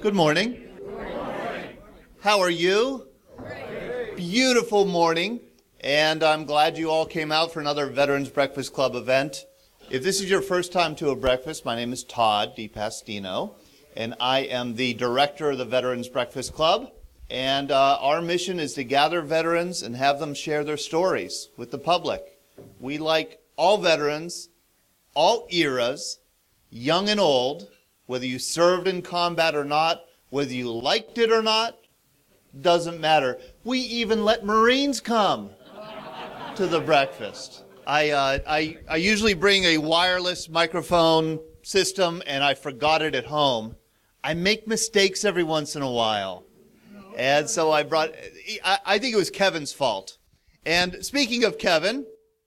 Good morning. How are you? Beautiful morning, and I'm glad you all came out for another Veterans Breakfast Club event. If this is your first time to a breakfast, my name is Todd DiPastino, and I am the director of the Veterans Breakfast Club. And our mission is to gather veterans and have them share their stories with the public. We like all veterans, all eras, young and old, whether you served in combat or not, whether you liked it or not, doesn't matter. We even let Marines come to the breakfast. I usually bring a wireless microphone system, and I forgot it at home. I make mistakes every once in a while. And so I think it was Kevin's fault. And speaking of Kevin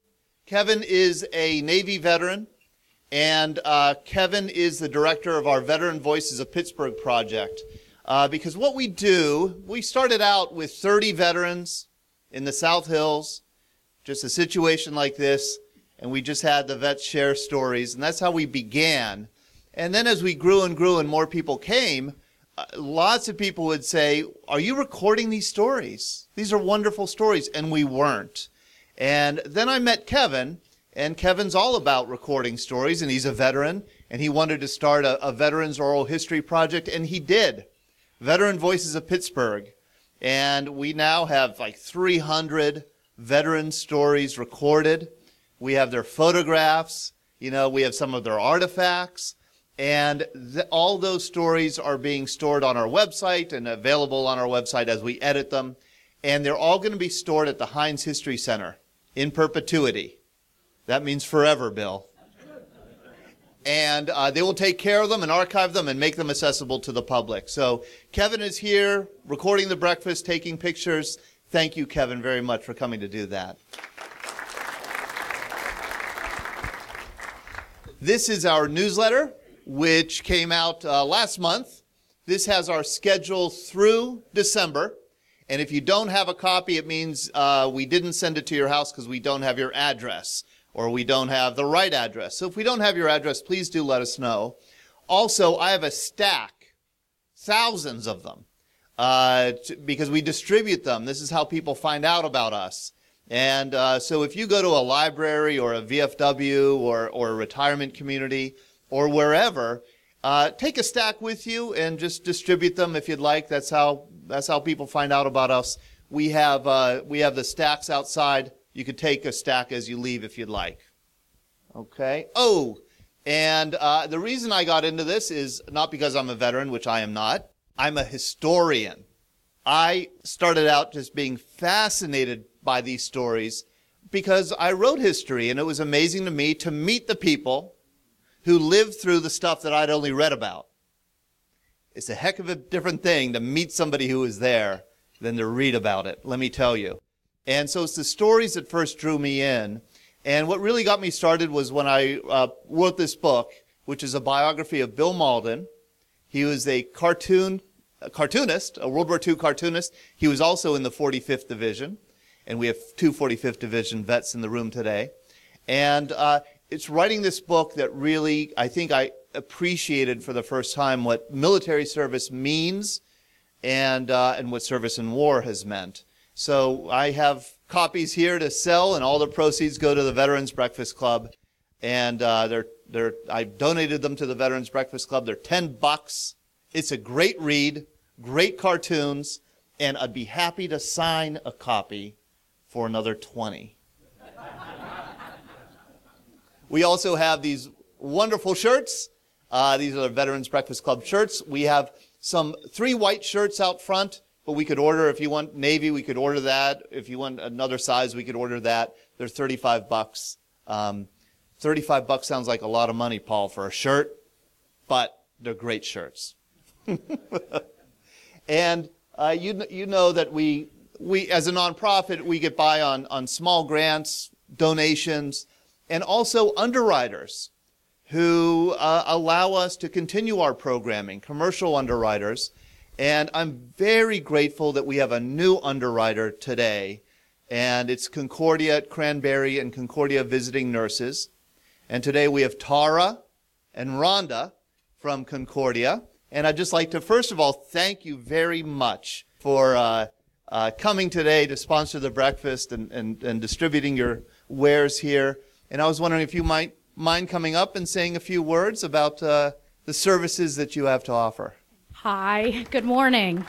is a Navy veteran. And Kevin is the director of our Veteran Voices of Pittsburgh project. Because what we do, we started out with 30 veterans in the South Hills, just a situation like this, and we just had the vets share stories, and that's how we began. And then as we grew and more people came, lots of people would say, "Are you recording these stories? These are wonderful stories," and we weren't. And then I met Kevin. And Kevin's all about recording stories, and he's a veteran, and he wanted to start a veterans oral history project, and he did. Veteran Voices of Pittsburgh. And we now have like 300 veteran stories recorded. We have their photographs, we have some of their artifacts, and all those stories are being stored on our website and available on our website as we edit them. And they're all going to be stored at the Heinz History Center in perpetuity. That means forever, Bill. And they will take care of them and archive them and make them accessible to the public. So Kevin is here recording the breakfast, taking pictures. Thank you, Kevin, very much for coming to do that. This is our newsletter, which came out last month. This has our schedule through December. And if you don't have a copy, it means we didn't send it to your house because we don't have your address, or we don't have the right address. So if we don't have your address, please do let us know. Also, I have a stack, thousands of them, because we distribute them. This is how people find out about us. And so if you go to a library or a VFW or a retirement community or wherever, take a stack with you and just distribute them if you'd like. That's how people find out about us. We have the stacks outside. You could take a stack as you leave if you'd like. Okay. Oh, and the reason I got into this is not because I'm a veteran, which I am not. I'm a historian. I started out just being fascinated by these stories because I wrote history, and it was amazing to me to meet the people who lived through the stuff that I'd only read about. It's a heck of a different thing to meet somebody who was there than to read about it, let me tell you. And so it's the stories that first drew me in. And what really got me started was when I wrote this book, which is a biography of Bill Mauldin. He was a cartoonist, a World War II cartoonist. He was also in the 45th Division. And we have two 45th Division vets in the room today. And it's writing this book that really, I think I appreciated for the first time what military service means and what service in war has meant. So I have copies here to sell, and all the proceeds go to the Veterans Breakfast Club. And I donated them to the Veterans Breakfast Club. They're $10. It's a great read, great cartoons, and I'd be happy to sign a copy for another $20. We also have these wonderful shirts. These are the Veterans Breakfast Club shirts. We have 3 white shirts out front. But we could order, if you want navy, we could order that. If you want another size, we could order that. They're $35. $35 sounds like a lot of money, Paul, for a shirt, but they're great shirts. And you know that we as a nonprofit, we get by on small grants, donations, and also underwriters who allow us to continue our programming, commercial underwriters. And I'm very grateful that we have a new underwriter today, and it's Concordia at Cranberry and Concordia Visiting Nurses. And today we have Tara and Rhonda from Concordia, And I'd just like to, first of all, thank you very much for coming today to sponsor the breakfast and distributing your wares here. And I was wondering if you might mind coming up and saying a few words about the services that you have to offer. Hi, good morning.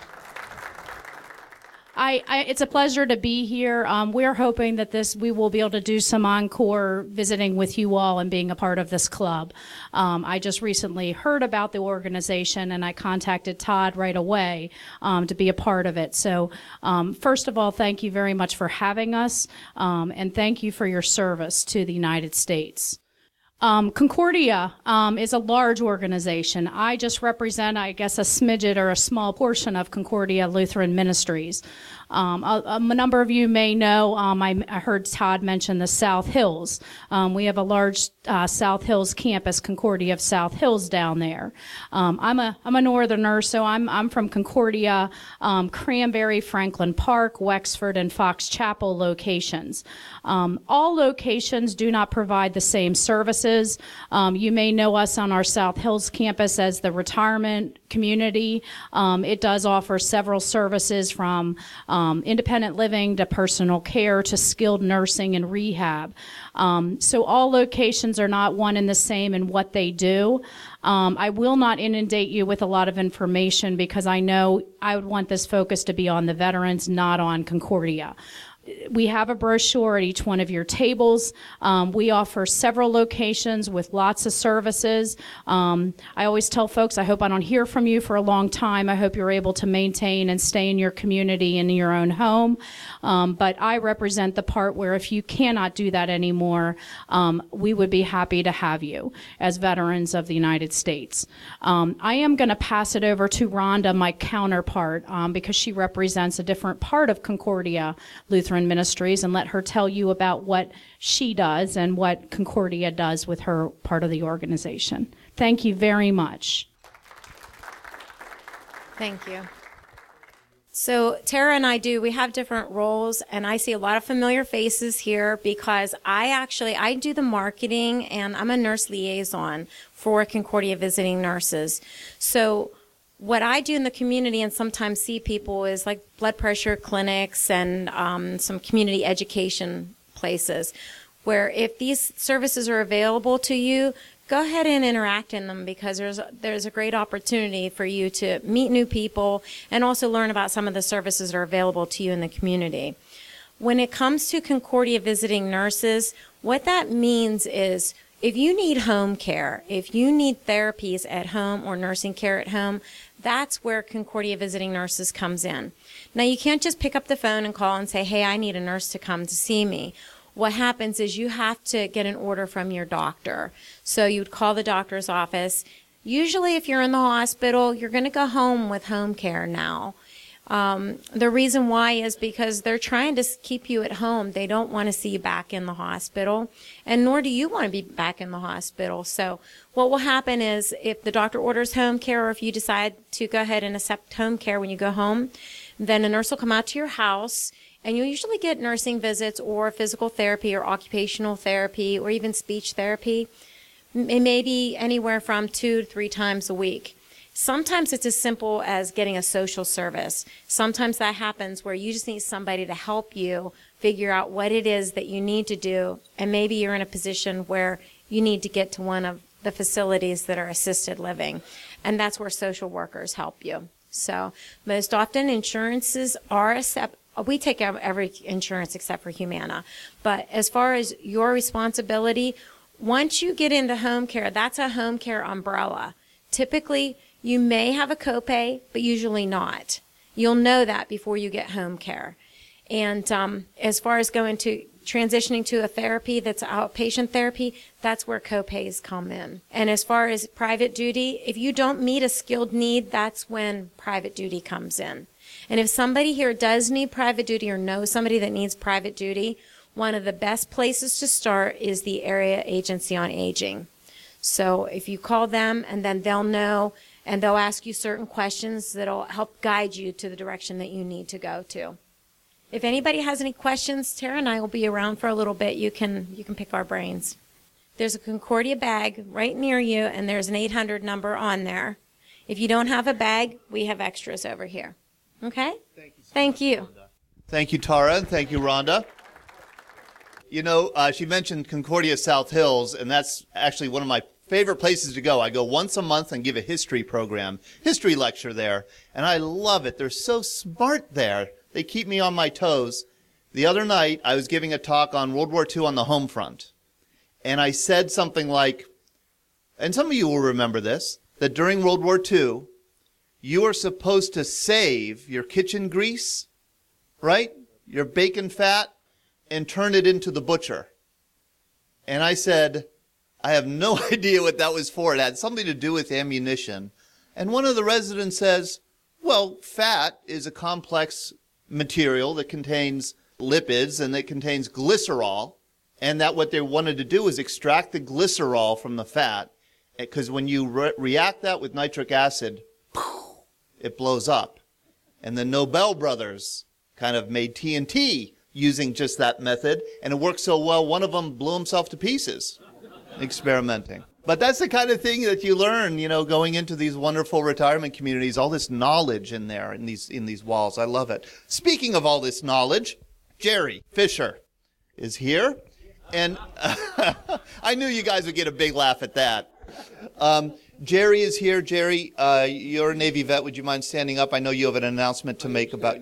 It's a pleasure to be here. We're hoping that we will be able to do some encore visiting with you all and being a part of this club. I just recently heard about the organization and I contacted Todd right away to be a part of it. So first of all, thank you very much for having us and thank you for your service to the United States. Concordia is a large organization. I just represent, I guess, a smidget or a small portion of Concordia Lutheran Ministries. A number of you may know, I heard Todd mention the South Hills. We have a large South Hills campus, Concordia of South Hills, down there. I'm a northerner, so I'm from Concordia, Cranberry, Franklin Park, Wexford, and Fox Chapel locations. All locations do not provide the same services. You may know us on our South Hills campus as the retirement community. It does offer several services from independent living to personal care to skilled nursing and rehab. So all locations are not one and the same in what they do. I will not inundate you with a lot of information because I know I would want this focus to be on the veterans, not on Concordia. We have a brochure at each one of your tables. We offer several locations with lots of services. I always tell folks, I hope I don't hear from you for a long time. I hope you're able to maintain and stay in your community and in your own home. But I represent the part where if you cannot do that anymore, we would be happy to have you as veterans of the United States. I am going to pass it over to Rhonda, my counterpart, because she represents a different part of Concordia Lutheran Ministries, and let her tell you about what she does and what Concordia does with her part of the organization. Thank you very much. Thank you. So Tara and we have different roles, and I see a lot of familiar faces here because I do the marketing, and I'm a nurse liaison for Concordia Visiting Nurses. So what I do in the community and sometimes see people is like blood pressure clinics and some community education places where if these services are available to you, go ahead and interact in them because there's a great opportunity for you to meet new people and also learn about some of the services that are available to you in the community. When it comes to Concordia Visiting Nurses, what that means is if you need home care, if you need therapies at home or nursing care at home, that's where Concordia Visiting Nurses comes in. Now, you can't just pick up the phone and call and say, hey, I need a nurse to come to see me. What happens is you have to get an order from your doctor. So you'd call the doctor's office. Usually, if you're in the hospital, you're going to go home with home care now. The reason why is because they're trying to keep you at home. They don't want to see you back in the hospital, and nor do you want to be back in the hospital. So what will happen is if the doctor orders home care or if you decide to go ahead and accept home care when you go home, then a nurse will come out to your house, and you'll usually get nursing visits or physical therapy or occupational therapy or even speech therapy. It may be anywhere from 2 to 3 times a week. Sometimes it's as simple as getting a social service. Sometimes that happens where you just need somebody to help you figure out what it is that you need to do, and maybe you're in a position where you need to get to one of the facilities that are assisted living, and that's where social workers help you. So most often insurances are we take every insurance except for Humana, but as far as your responsibility, once you get into home care, that's a home care umbrella. Typically, you may have a copay, but usually not. You'll know that before you get home care. And as far as transitioning to a therapy that's outpatient therapy, that's where copays come in. And as far as private duty, if you don't meet a skilled need, that's when private duty comes in. And if somebody here does need private duty or knows somebody that needs private duty, one of the best places to start is the Area Agency on Aging. So if you call them, and then they'll know, and they'll ask you certain questions that'll help guide you to the direction that you need to go to. If anybody has any questions, Tara and I will be around for a little bit. You can pick our brains. There's a Concordia bag right near you, and there's an 800 number on there. If you don't have a bag, we have extras over here. Okay? Thank you. Thank you, Tara, and thank you, Rhonda. You know, she mentioned Concordia South Hills, and that's actually one of my favorite places to go. I go once a month and give a history lecture there, and I love it. They're so smart there. They keep me on my toes. The other night, I was giving a talk on World War II on the home front, and I said something like, and some of you will remember this, that during World War II, you are supposed to save your kitchen grease, right? Your bacon fat, and turn it into the butcher. And I said, I have no idea what that was for. It had something to do with ammunition. And one of the residents says, well, fat is a complex material that contains lipids and that contains glycerol. And that what they wanted to do is extract the glycerol from the fat. Because when you react that with nitric acid, it blows up. And the Nobel brothers kind of made TNT using just that method, and it worked so well, one of them blew himself to pieces experimenting. But that's the kind of thing that you learn, you know, going into these wonderful retirement communities, all this knowledge in there, in these walls. I love it. Speaking of all this knowledge, Jerry Fisher is here, and I knew you guys would get a big laugh at that. Jerry is here. Jerry, you're a Navy vet. Would you mind standing up? I know you have an announcement to make about...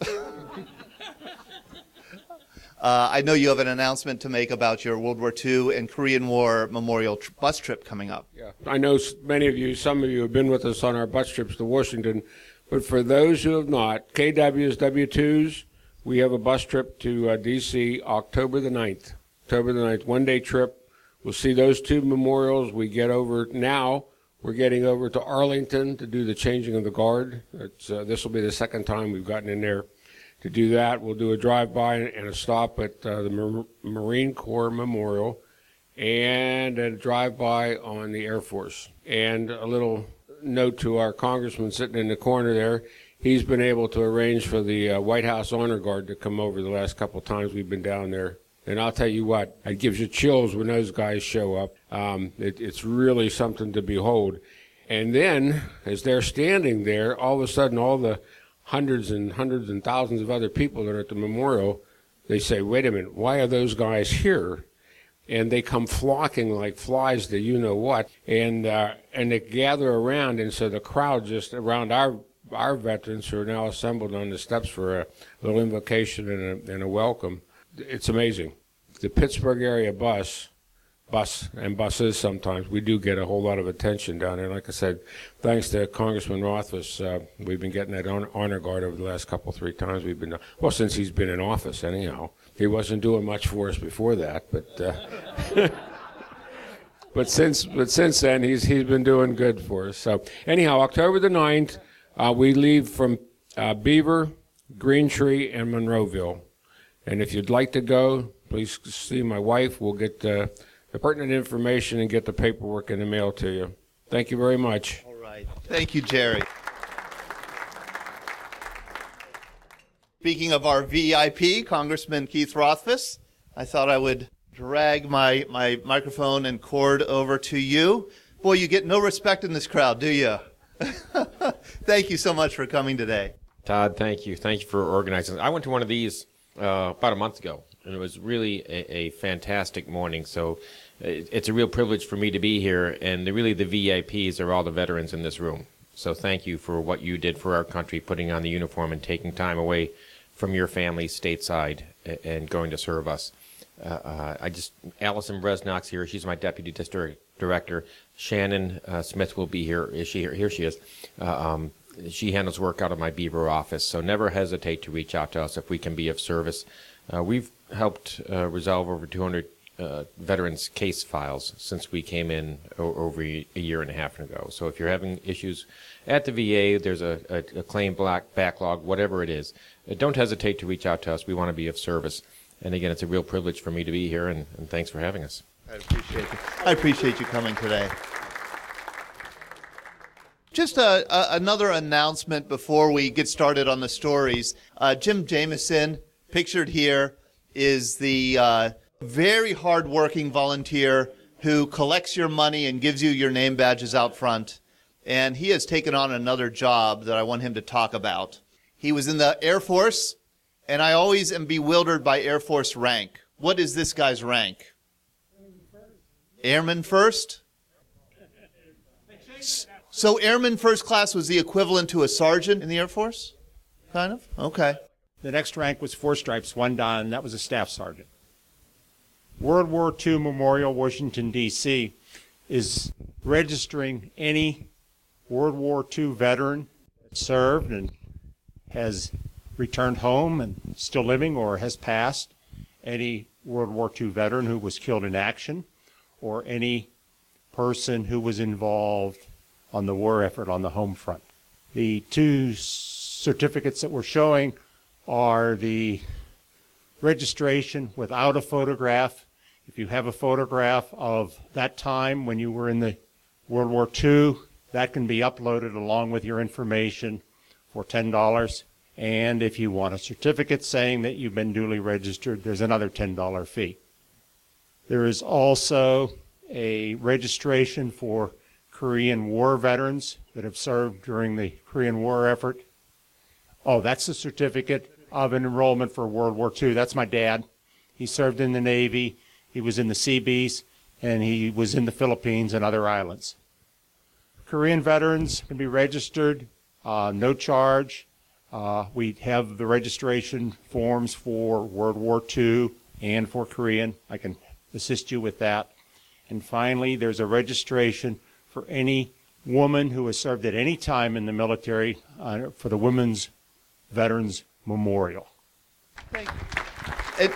I know you have an announcement to make about your World War II and Korean War memorial bus trip coming up. Yeah, I know many of you, some of you have been with us on our bus trips to Washington, but for those who have not, KW's W2s, we have a bus trip to D.C. October the 9th. October the 9th, one-day trip. We'll see those two memorials. We get over now. We're getting over to Arlington to do the changing of the guard. This will be the second time we've gotten in there to do that. We'll do a drive-by and a stop at the Marine Corps Memorial and a drive-by on the Air Force. And a little note to our congressman sitting in the corner there. He's been able to arrange for the White House Honor Guard to come over the last couple of times we've been down there. And I'll tell you what, it gives you chills when those guys show up. It's really something to behold. And then, as they're standing there, all of a sudden, all the hundreds and thousands of other people that are at the memorial, they say, wait a minute, why are those guys here? And they come flocking like flies to you-know-what, and they gather around, and so the crowd just around our veterans who are now assembled on the steps for a little invocation and a welcome. It's amazing. The Pittsburgh area buses sometimes, we do get a whole lot of attention down there. Like I said, thanks to Congressman Rothfuss, we've been getting that honor guard over the last three times we've been, well, since he's been in office anyhow. He wasn't doing much for us before that, but but since then he's been doing good for us. So anyhow, October the 9th, we leave from Beaver, Green Tree, and Monroeville. And if you'd like to go, please see my wife. We'll get the pertinent information and get the paperwork in the mail to you. Thank you very much. All right. Thank you, Jerry. Speaking of our VIP, Congressman Keith Rothfuss, I thought I would drag my microphone and cord over to you. Boy, you get no respect in this crowd, do you? Thank you so much for coming today. Todd, thank you. Thank you for organizing. I went to one of these about a month ago, and it was really a fantastic morning. So it's a real privilege for me to be here, and really the VIPs are all the veterans in this room. So thank you for what you did for our country, putting on the uniform and taking time away from your family stateside and going to serve us. Allison Bresnock's here. She's my deputy district director. Shannon Smith will be here. Is she here? Here she is. She handles work out of my Beaver office, so never hesitate to reach out to us if we can be of service. We've helped resolve over 200 veterans' case files since we came in over a year and a half ago. So if you're having issues at the VA, there's a claim backlog, whatever it is, don't hesitate to reach out to us. We want to be of service. And again, it's a real privilege for me to be here, and thanks for having us. I appreciate you coming today. Just another announcement before we get started on the stories. Jim Jameson, pictured here, is the very hard-working volunteer who collects your money and gives you your name badges out front. and he has taken on another job that I want him to talk about. He was in the Air Force, and I always am bewildered by Air Force rank. What is this guy's rank? Airman first? So Airman First Class was the equivalent to a sergeant in the Air Force? Kind of? Okay. The next rank was 4 stripes, 1 dan, and that was a staff sergeant. World War II Memorial, Washington, D.C. is registering any World War II veteran that served and has returned home and still living or has passed, any World War II veteran who was killed in action, or any person who was involved on the war effort on the home front. The 2 certificates that we're showing are the registration without a photograph. If you have a photograph of that time when you were in the World War II, that can be uploaded along with your information for $10. And if you want a certificate saying that you've been duly registered, there's another $10 fee. There is also a registration for Korean War veterans that have served during the Korean War effort. Oh, that's the certificate of an enrollment for World War II. That's my dad. He served in the Navy. He was in the Seabees, and he was in the Philippines and other islands. Korean veterans can be registered, no charge. We have the registration forms for World War II and for Korean. I can assist you with that. And finally, there's a registration for any woman who has served at any time in the military for the Women's Veterans Memorial. Thank you.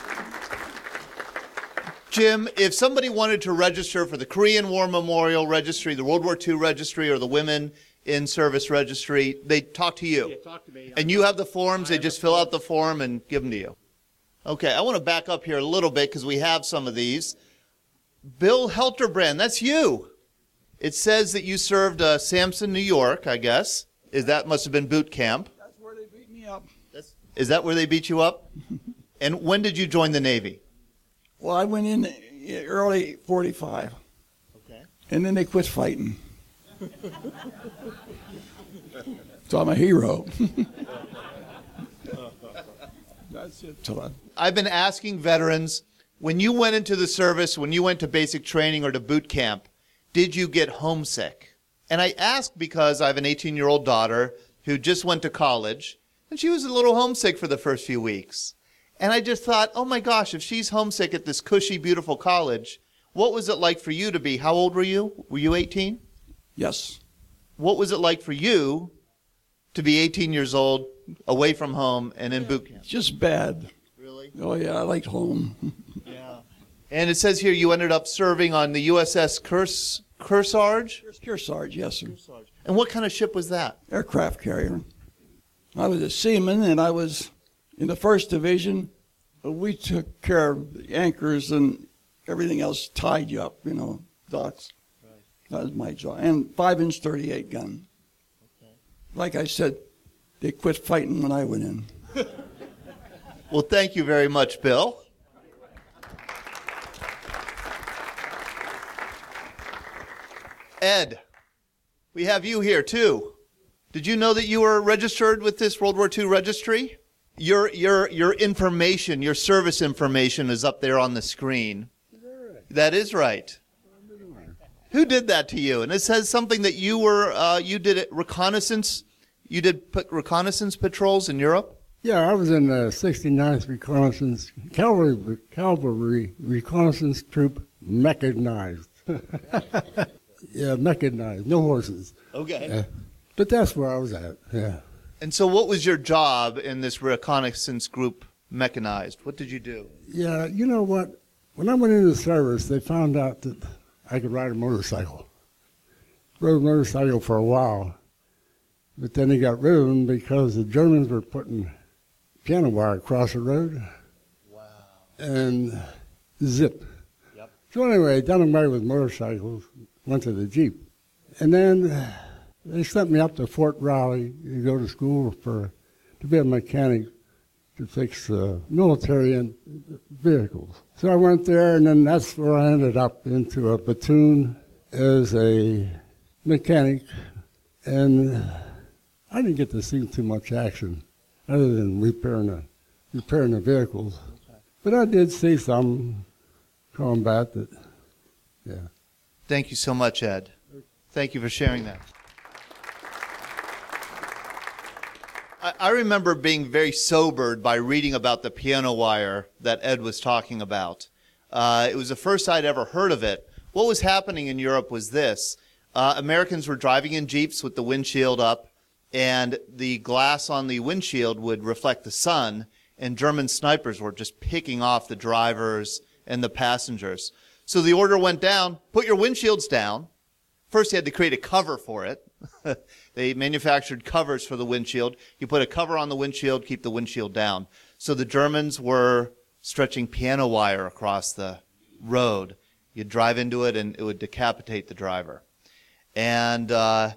Jim, if somebody wanted to register for the Korean War Memorial Registry, the World War II Registry, or the Women in Service Registry, they talk to you. Yeah, talk to me. And you have the forms, they just fill out the form and give them to you. Okay, I want to back up here a little bit because we have some of these. Bill Helterbrand, that's you. It says that you served Sampson, New York, I guess. That must have been boot camp. That's where they beat me up. Is that where they beat you up? And when did you join the Navy? Well, I went in early 45. Okay. And then they quit fighting. So I'm a hero. That's it, Todd. I've been asking veterans, when you went into the service, when you went to basic training or to boot camp, did you get homesick? And I ask because I have an 18-year-old daughter who just went to college, and she was a little homesick for the first few weeks. And I just thought, oh my gosh, if she's homesick at this cushy, beautiful college, what was it like for you to be? How old were you? Were you 18? Yes. What was it like for you to be 18 years old, away from home, and in boot camp? Just bad. Really? Oh, yeah, I liked home. Yeah. And it says here you ended up serving on the USS Kearsarge? Kearsarge, yes, sir. And what kind of ship was that? Aircraft carrier. I was a seaman, and I was in the 1st Division. We took care of the anchors and everything else, tied you up, docks. Right. That was my job. And 5-inch 38 gun. Okay. Like I said, they quit fighting when I went in. Well, thank you very much, Bill. Ed, we have you here too. Did you know that you were registered with this World War II registry? Your information, your service information is up there on the screen. That is right. Who did that to you? And it says something that you did reconnaissance. You did reconnaissance patrols in Europe? Yeah, I was in the 69th Reconnaissance Cavalry Reconnaissance Troop, mechanized. Yeah, mechanized, no horses. Okay. But that's where I was at, yeah. And so what was your job in this reconnaissance group, mechanized? What did you do? Yeah, you know what? When I went into the service, they found out that I could ride a motorcycle. Rode a motorcycle for a while, but then they got rid of them because the Germans were putting piano wire across the road. Wow. And zip. Yep. So anyway, done away with motorcycles, went to the Jeep. And then they sent me up to Fort Riley to go to school to be a mechanic to fix military and vehicles. So I went there, and then that's where I ended up into a platoon as a mechanic And I didn't get to see too much action other than repairing the vehicles. But I did see some combat that, yeah. Thank you so much, Ed. Thank you for sharing that. I remember being very sobered by reading about the piano wire that Ed was talking about. It was the first I'd ever heard of it. What was happening in Europe was this. Americans were driving in Jeeps with the windshield up, and the glass on the windshield would reflect the sun, and German snipers were just picking off the drivers and the passengers. So the order went down, put your windshields down. First, you had to create a cover for it. They manufactured covers for the windshield. You put a cover on the windshield, keep the windshield down. So the Germans were stretching piano wire across the road. You'd drive into it, and it would decapitate the driver. And so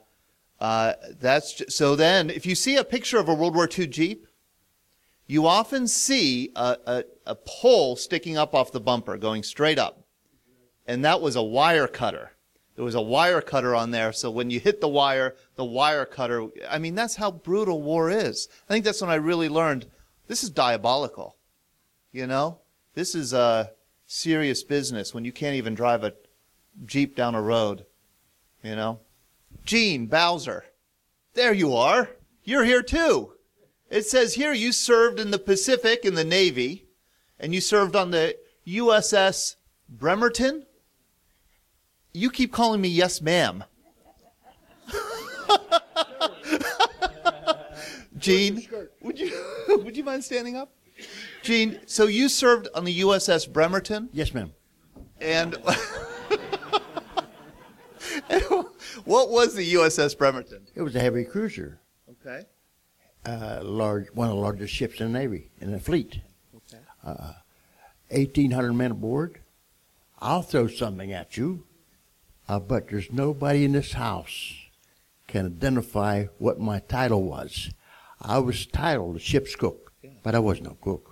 then, if you see a picture of a World War II Jeep, you often see a pole sticking up off the bumper, going straight up. And that was a wire cutter. There was a wire cutter on there, so when you hit the wire cutter, I mean, that's how brutal war is. I think that's when I really learned, this is diabolical. You know? This is serious business when you can't even drive a Jeep down a road. You know? Gene Bowser. There you are. You're here too. It says here you served in the Pacific in the Navy, and you served on the USS Bremerton. You keep calling me yes, ma'am. Gene, would you mind standing up? Gene, so you served on the USS Bremerton? Yes, ma'am. And what was the USS Bremerton? It was a heavy cruiser. Okay. One of the largest ships in the Navy, in the fleet. Okay. 1,800 men aboard. I'll throw something at you, but there's nobody in this house can identify what my title was. I was titled the ship's cook, but I was no cook.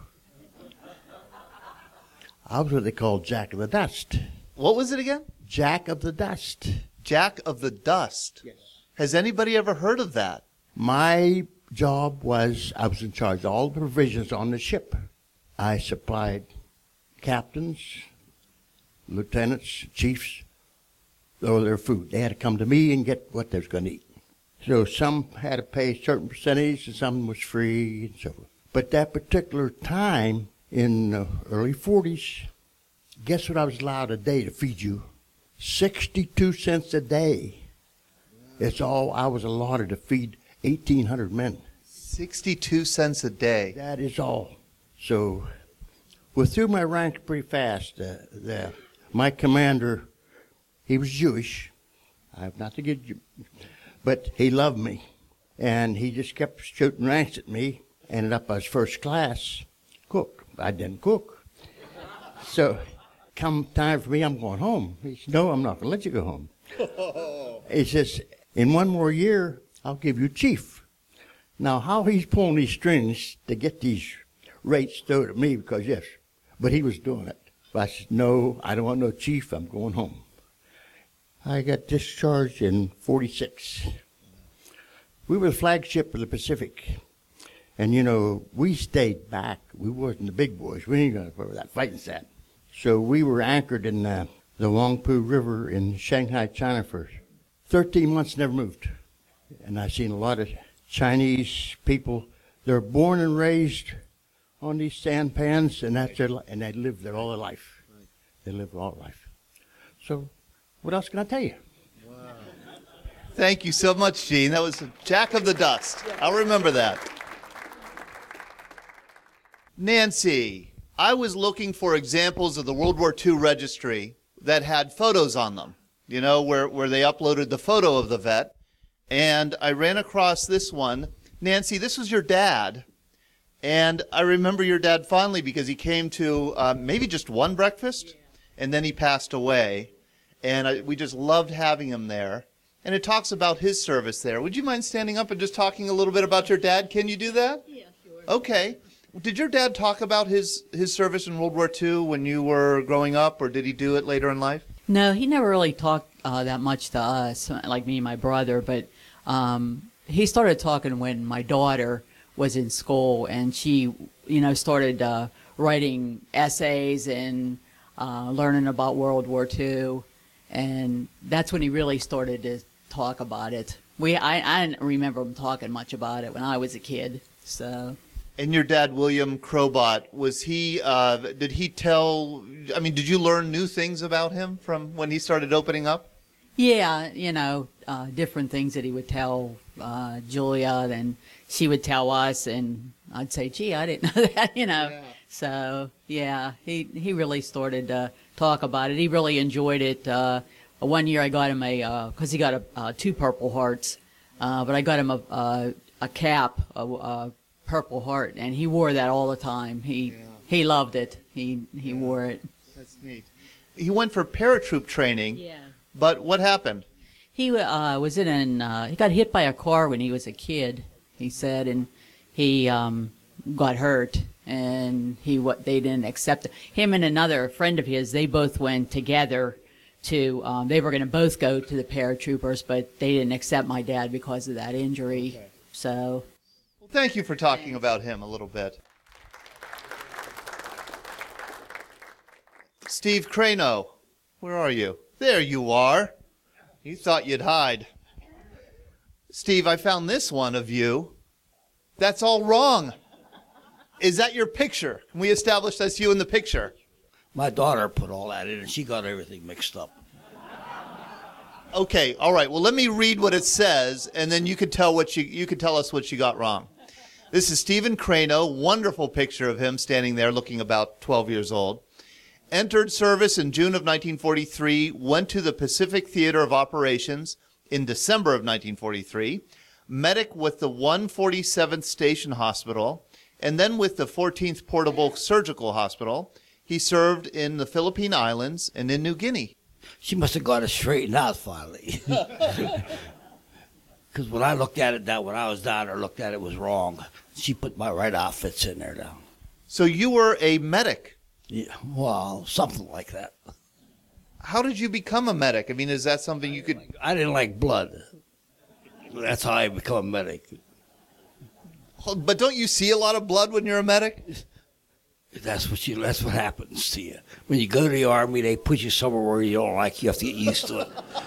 I was what they called Jack of the Dust. What was it again? Jack of the Dust. Jack of the Dust. Yes. Has anybody ever heard of that? My job was I was in charge of all the provisions on the ship. I supplied captains, lieutenants, chiefs, all their food. They had to come to me and get what they was going to eat. So some had to pay a certain percentage and some was free and so forth. But that particular time in the early 40s, guess what I was allowed a day to feed you? 62 cents a day. It's all I was allotted to feed 1,800 men. 62 cents a day. That is all. So we through my ranks pretty fast. My commander, he was Jewish. I have not to get you, but he loved me. And he just kept shooting ranks at me. Ended up as first class cook. I didn't cook. So come time for me, I'm going home. He said, no, I'm not going to let you go home. He says, in one more year, I'll give you chief. Now, how he's pulling these strings to get these rates thrown at me, because yes, but he was doing it. But I said, no, I don't want no chief, I'm going home. I got discharged in 46. We were the flagship of the Pacific. And, you know, we stayed back. We wasn't the big boys. We ain't going to put that fighting set. So we were anchored in the Huangpu River in Shanghai, China for 13 months, never moved. And I've seen a lot of Chinese people. They're born and raised on these sand pans, and that's their and they live there all their life. Right. They live all their life. So what else can I tell you? Wow. Thank you so much, Gene. That was Jack of the Dust. I'll remember that. Nancy, I was looking for examples of the World War II registry that had photos on them, you know, where they uploaded the photo of the vet. And I ran across this one. Nancy, this was your dad. And I remember your dad fondly because he came to maybe just one breakfast, and then he passed away. And we just loved having him there. And it talks about his service there. Would you mind standing up and just talking a little bit about your dad? Can you do that? Yeah, sure. Okay. Did your dad talk about his service in World War II when you were growing up, or did he do it later in life? No, he never really talked that much to us, like me and my brother, but He started talking when my daughter was in school, and she, started writing essays and learning about World War II, and that's when he really started to talk about it. I didn't remember him talking much about it when I was a kid. So. And your dad, William Crobot, was he? Did he tell? I mean, did you learn new things about him from when he started opening up? Yeah, different things that he would tell Julia, and she would tell us, and I'd say, "Gee, I didn't know that," Yeah. So yeah, he really started to talk about it. He really enjoyed it. One year I got him because he got 2 Purple Hearts, but I got him a cap, a Purple Heart, and he wore that all the time. He loved it. He wore it. That's neat. He went for paratroop training. Yeah. But what happened? He was he got hit by a car when he was a kid, he said, and he got hurt, and they didn't accept it. Him and another friend of his, they both went together to they were going to both go to the paratroopers, but they didn't accept my dad because of that injury. Okay. So. Well, thank you for talking about him a little bit. Steve Crano, where are you? There you are. You thought you'd hide. Steve, I found this one of you. That's all wrong. Is that your picture? Can we establish that's you in the picture? My daughter put all that in, and she got everything mixed up. Okay, all right. Well, let me read what it says, and then you could tell us what you got wrong. This is Stephen Crano. Wonderful picture of him standing there, looking about 12 years old. Entered service in June of 1943. Went to the Pacific Theater of Operations in December of 1943. Medic with the 147th Station Hospital, and then with the 14th Portable Surgical Hospital. He served in the Philippine Islands and in New Guinea. She must have got it straightened out finally. Because when I looked at it down, when I was down there, looked at it, was wrong. She put my right outfits in there now. So you were a medic? Yeah, well, something like that. How did you become a medic? I mean, is that something you could... I didn't like blood. That's how I became a medic. But don't you see a lot of blood when you're a medic? That's what happens to you. When you go to the Army, they put you somewhere where you don't like. You have to get used to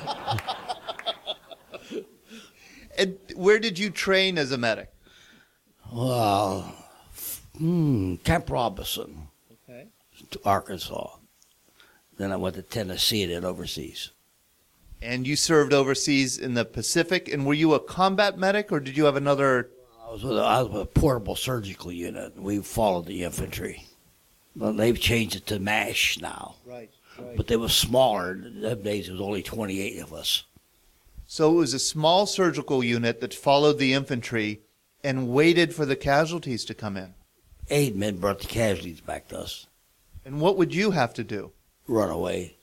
it. And where did you train as a medic? Well, Camp Robinson, okay, to Arkansas. Then I went to Tennessee and then overseas. And you served overseas in the Pacific. And were you a combat medic, or did you have another? I was with a portable surgical unit. We followed the infantry. Well, they've changed it to MASH now. Right. But they were smaller. In those days, there was only 28 of us. So it was a small surgical unit that followed the infantry and waited for the casualties to come in. Aidmen brought the casualties back to us. And what would you have to do? Run away.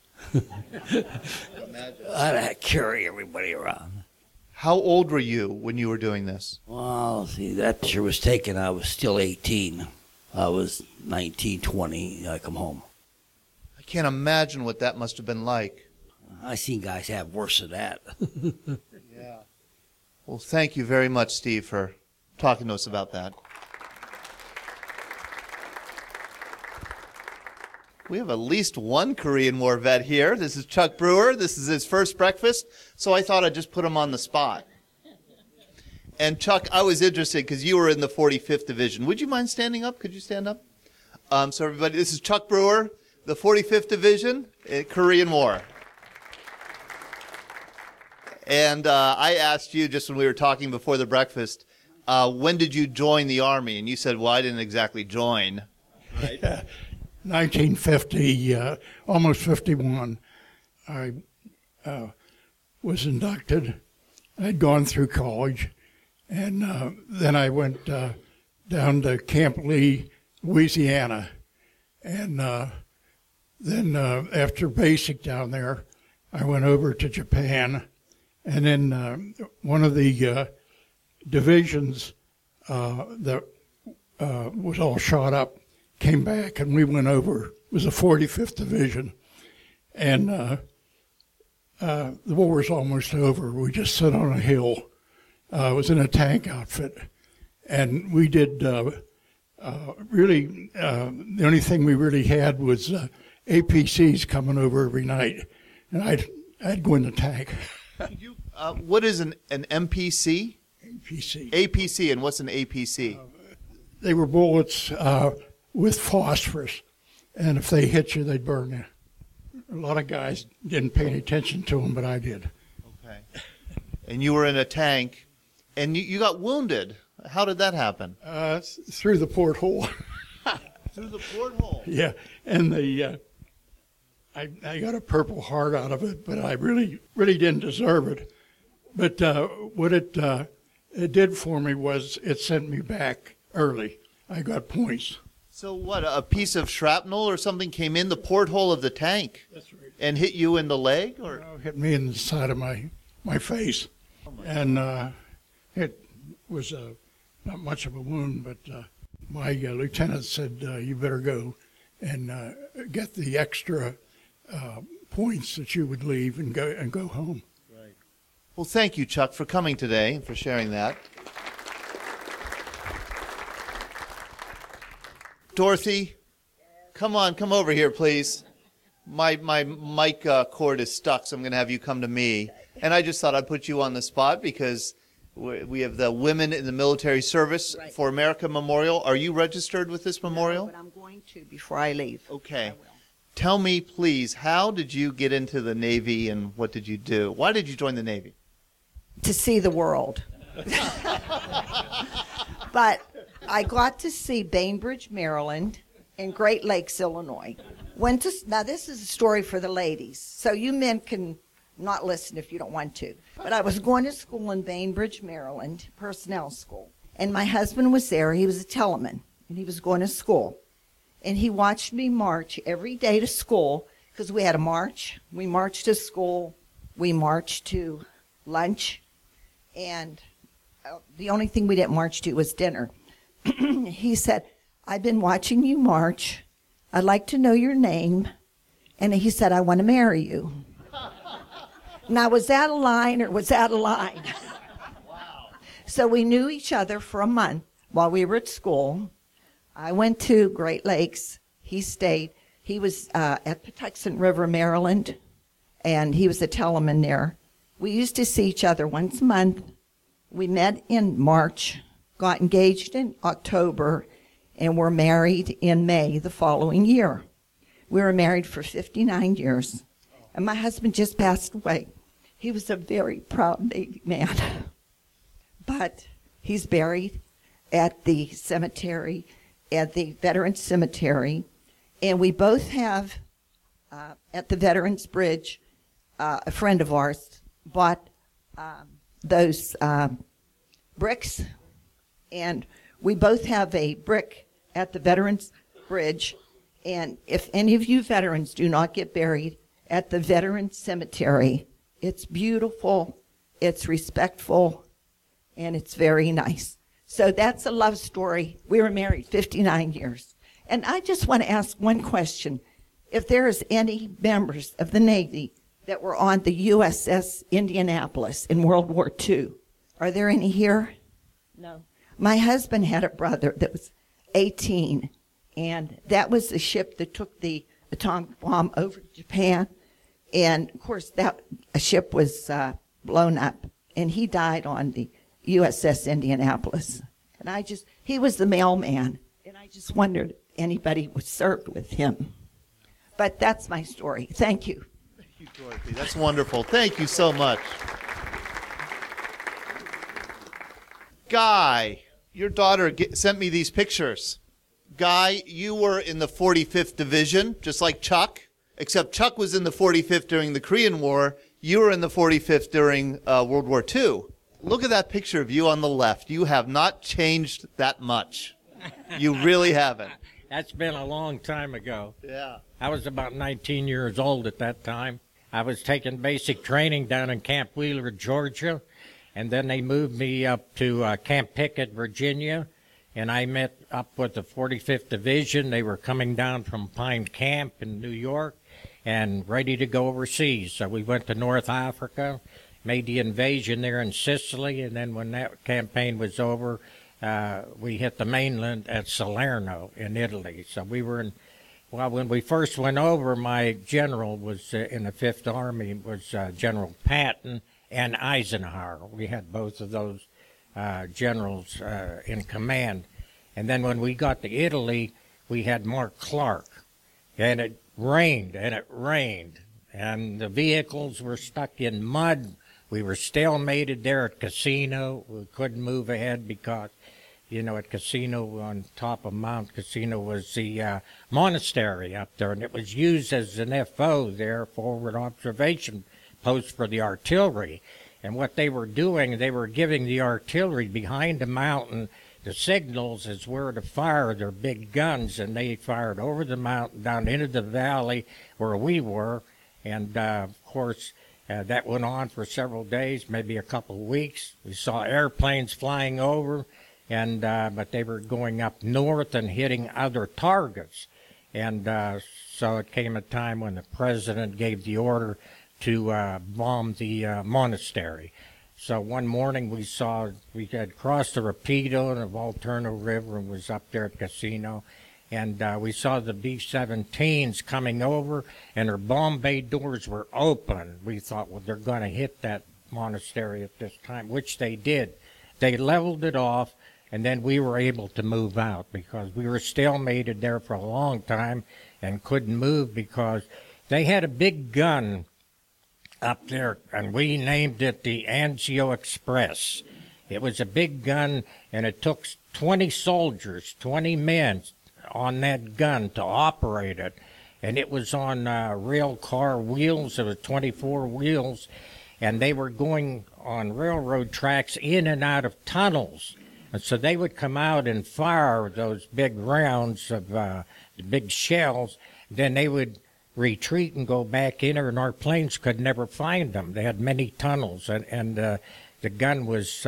I'd carry everybody around. How old were you when you were doing this? Well, see, that picture was taken. I was still 18. I was 19, 20. I come home. I can't imagine what that must have been like. I seen guys have worse than that. Yeah. Well, thank you very much, Steve, for talking to us about that. We have at least one Korean War vet here. This is Chuck Brewer. This is his first breakfast, so I thought I'd just put him on the spot. And Chuck, I was interested because you were in the 45th Division. Would you mind standing up? Could you stand up? So everybody, this is Chuck Brewer, the 45th Division, Korean War. And I asked you just when we were talking before the breakfast, when did you join the Army? And you said, well, I didn't exactly join. Right? 1950, almost 51. I was inducted. I'd gone through college. And then I went down to Camp Lee, Louisiana. And then after basic down there, I went over to Japan. And then one of the divisions that was all shot up came back, and we went over. It was the 45th Division. And the war was almost over. We just sat on a hill was in a tank outfit, and we did really the only thing we really had was APCs coming over every night, and I'd go in the tank. What is an MPC? APC. APC, and what's an APC? They were bullets with phosphorus, and if they hit you, they'd burn you. A lot of guys didn't pay any attention to them, but I did. Okay. And you were in a tank, and you got wounded. How did that happen? Through the porthole. Through the porthole? Yeah, and I got a Purple Heart out of it, but I really didn't deserve it. But what it did for me was it sent me back early. I got points. So what, a piece of shrapnel or something came in the porthole of the tank? That's right. And hit you in the leg? Or No, hit me in the side of my face. And it was not much of a wound, but my lieutenant said, you better go and get the extra points that you would leave and go home. Right. Well, thank you, Chuck, for coming today and for sharing that. Dorothy, come over here, please. My mic cord is stuck, so I'm going to have you come to me. And I just thought I'd put you on the spot because we have the Women in the Military Service for America Memorial. Are you registered with this memorial? No, but I'm going to before I leave. Okay. Tell me, please, how did you get into the Navy and what did you do? Why did you join the Navy? To see the world. But I got to see Bainbridge, Maryland, and Great Lakes, Illinois. Now, this is a story for the ladies, so you men can not listen if you don't want to. But I was going to school in Bainbridge, Maryland, personnel school. And my husband was there. He was a teleman, and he was going to school. And he watched me march every day to school because we had a march. We marched to school. We marched to lunch. And the only thing we didn't march to was dinner. He said, I've been watching you march. I'd like to know your name. And he said, I want to marry you. Now, was that a line or was that a line? Wow. So we knew each other for a month while we were at school. I went to Great Lakes. He stayed. He was at Patuxent River, Maryland, and he was a teleman there. We used to see each other once a month. We met in March, got engaged in October, and were married in May the following year. We were married for 59 years, and my husband just passed away. He was a very proud Navy man, but he's buried at the cemetery, at the Veterans Cemetery, and we both have, at the Veterans Bridge, a friend of ours bought those bricks, and we both have a brick at the Veterans Bridge, and if any of you veterans do not get buried at the Veterans Cemetery, it's beautiful, it's respectful, and it's very nice. So that's a love story. We were married 59 years. And I just want to ask one question. If there is any members of the Navy that were on the USS Indianapolis in World War II, are there any here? No. My husband had a brother that was 18, and that was the ship that took the atomic bomb over Japan. And, of course, that a ship was blown up, and he died on the USS Indianapolis. And he was the mailman, and I just wondered if anybody was served with him. But that's my story. Thank you. Thank you, Dorothy. That's wonderful. Thank you so much. Guy, your daughter sent me these pictures. Guy, you were in the 45th Division, just like Chuck, except Chuck was in the 45th during the Korean War. You were in the 45th during World War II. Look at that picture of you on the left. You have not changed that much. You really haven't. That's been a long time ago. Yeah. I was about 19 years old at that time. I was taking basic training down in Camp Wheeler, Georgia, and then they moved me up to Camp Pickett, Virginia, and I met up with the 45th Division. They were coming down from Pine Camp in New York and ready to go overseas. So we went to North Africa, made the invasion there in Sicily, and then when that campaign was over, we hit the mainland at Salerno in Italy. So we were in, well, when we first went over, my general was in the Fifth Army, was General Patton and Eisenhower. We had both of those generals in command. And then when we got to Italy, we had Mark Clark. And it rained, and it rained. And the vehicles were stuck in mud. We were stalemated there at Cassino. We couldn't move ahead because, you know, at Cassino, on top of Mount Cassino, was the monastery up there. And it was used as an FO there, forward observation post for the artillery. And what they were doing, they were giving the artillery behind the mountain the signals as where to fire their big guns, and they fired over the mountain down into the valley where we were. And, of course, that went on for several days, maybe a couple of weeks. We saw airplanes flying over, and but they were going up north and hitting other targets. And so it came a time when the president gave the order to bomb the monastery. So one morning we had crossed the Rapido and the Volturno River and was up there at Cassino. And we saw the B-17s coming over, and their bomb bay doors were open. We thought, well, they're going to hit that monastery at this time, which they did. They leveled it off, and then we were able to move out because we were stalemated there for a long time and couldn't move because they had a big gun up there, and we named it the Anzio Express. It was a big gun, and it took 20 soldiers, 20 men on that gun to operate it. And it was on rail car wheels. It was 24 wheels, and they were going on railroad tracks in and out of tunnels. And so they would come out and fire those big rounds of the big shells. Then they would retreat and go back in, and our planes could never find them. They had many tunnels, and the gun was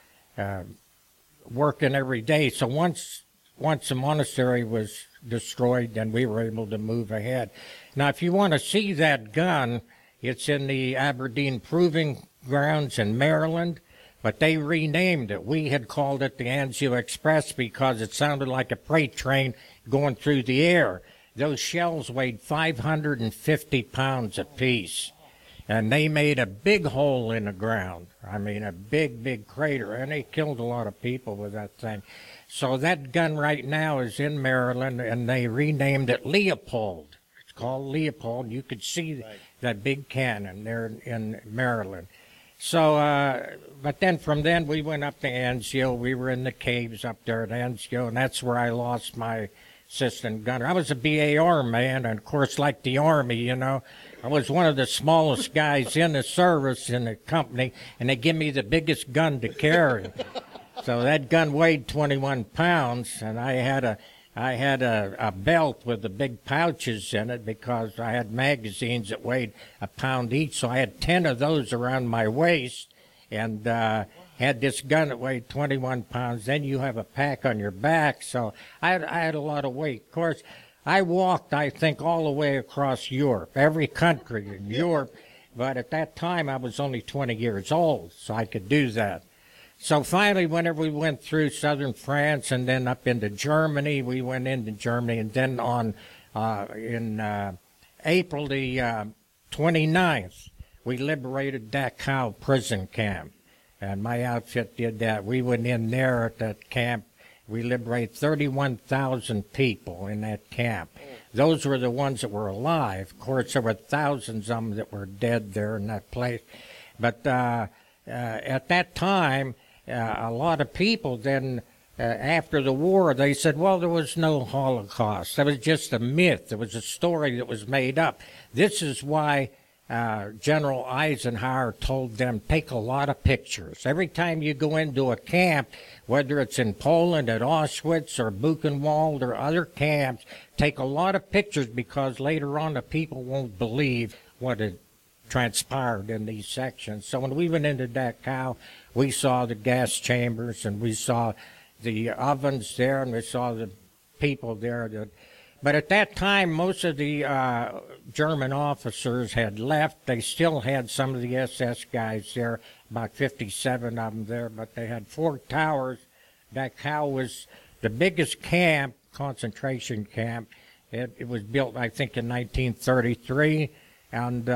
working every day. So once the monastery was destroyed, then we were able to move ahead. Now, if you want to see that gun, it's in the Aberdeen Proving Grounds in Maryland, but they renamed it. We had called it the Anzio Express because it sounded like a freight train going through the air. Those shells weighed 550 pounds apiece, and they made a big hole in the ground. I mean, a big, big crater, and they killed a lot of people with that thing. So that gun right now is in Maryland, and they renamed it Leopold. It's called Leopold. You could see that big cannon there in Maryland. So, but then from then we went up to Anzio. We were in the caves up there at Anzio, and that's where I lost my assistant gunner. I was a BAR man, and of course, like the Army, you know, I was one of the smallest guys in the service in the company, and they give me the biggest gun to carry. So that gun weighed 21 pounds, and I had a belt with the big pouches in it because I had magazines that weighed a pound each. So I had 10 of those around my waist, and had this gun that weighed 21 pounds. Then you have a pack on your back. So I had a lot of weight. Of course, I walked, I think, all the way across Europe, every country in Europe. But at that time, I was only 20 years old, so I could do that. So finally, whenever we went through southern France and then up into Germany, we went into Germany. And then on in April the 29th, we liberated Dachau prison camp. And my outfit did that. We went in there at that camp. We liberated 31,000 people in that camp. Those were the ones that were alive. Of course, there were thousands of them that were dead there in that place. But at that time, a lot of people then, after the war, they said, well, there was no Holocaust. That was just a myth. It was a story that was made up. This is why General Eisenhower told them, take a lot of pictures. Every time you go into a camp, whether it's in Poland at Auschwitz or Buchenwald or other camps, take a lot of pictures because later on the people won't believe what had transpired in these sections. So when we went into Dachau, we saw the gas chambers and we saw the ovens there and we saw the people there that But at that time, most of the German officers had left. They still had some of the SS guys there, about 57 of them there, but they had 4 towers. Dachau was the biggest camp, concentration camp. It was built, I think, in 1933, and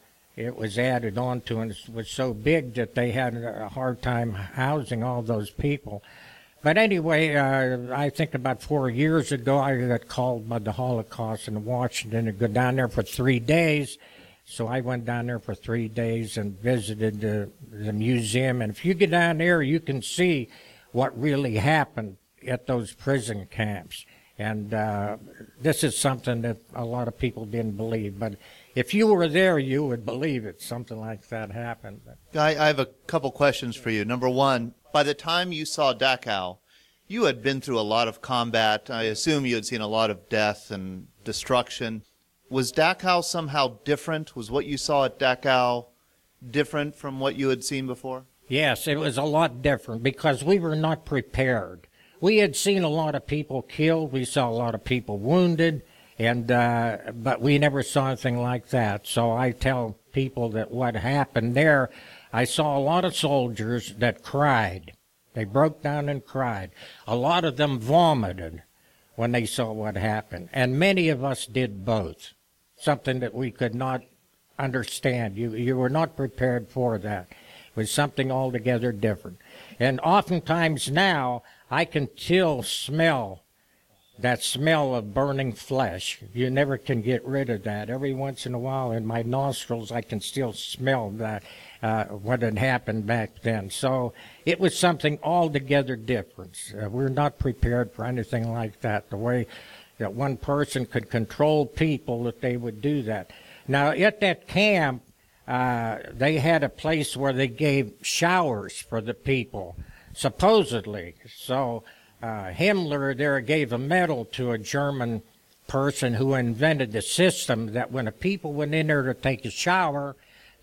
it was added on to, and it was so big that they had a hard time housing all those people. But anyway, I think about 4 years ago, I got called by the Holocaust in Washington to go down there for 3 days. So I went down there for 3 days and visited the museum. And if you get down there, you can see what really happened at those prison camps. And this is something that a lot of people didn't believe. But if you were there, you would believe it. Something like that happened. Guy, I have a couple questions for you. Number one, by the time you saw Dachau, you had been through a lot of combat. I assume you had seen a lot of death and destruction. Was Dachau somehow different? Was what you saw at Dachau different from what you had seen before? Yes, it was a lot different because we were not prepared. We had seen a lot of people killed. We saw a lot of people wounded, and but we never saw anything like that. So I tell people that what happened there, I saw a lot of soldiers that cried. They broke down and cried. A lot of them vomited when they saw what happened. And many of us did both, something that we could not understand. You were not prepared for that. It was something altogether different. And oftentimes now, I can still smell that smell of burning flesh. You never can get rid of that. Every once in a while in my nostrils, I can still smell that, what had happened back then. So it was something altogether different. We're not prepared for anything like that, the way that one person could control people, that they would do that. Now, at that camp, they had a place where they gave showers for the people, supposedly. So Himmler there gave a medal to a German person who invented the system that when a people went in there to take a shower,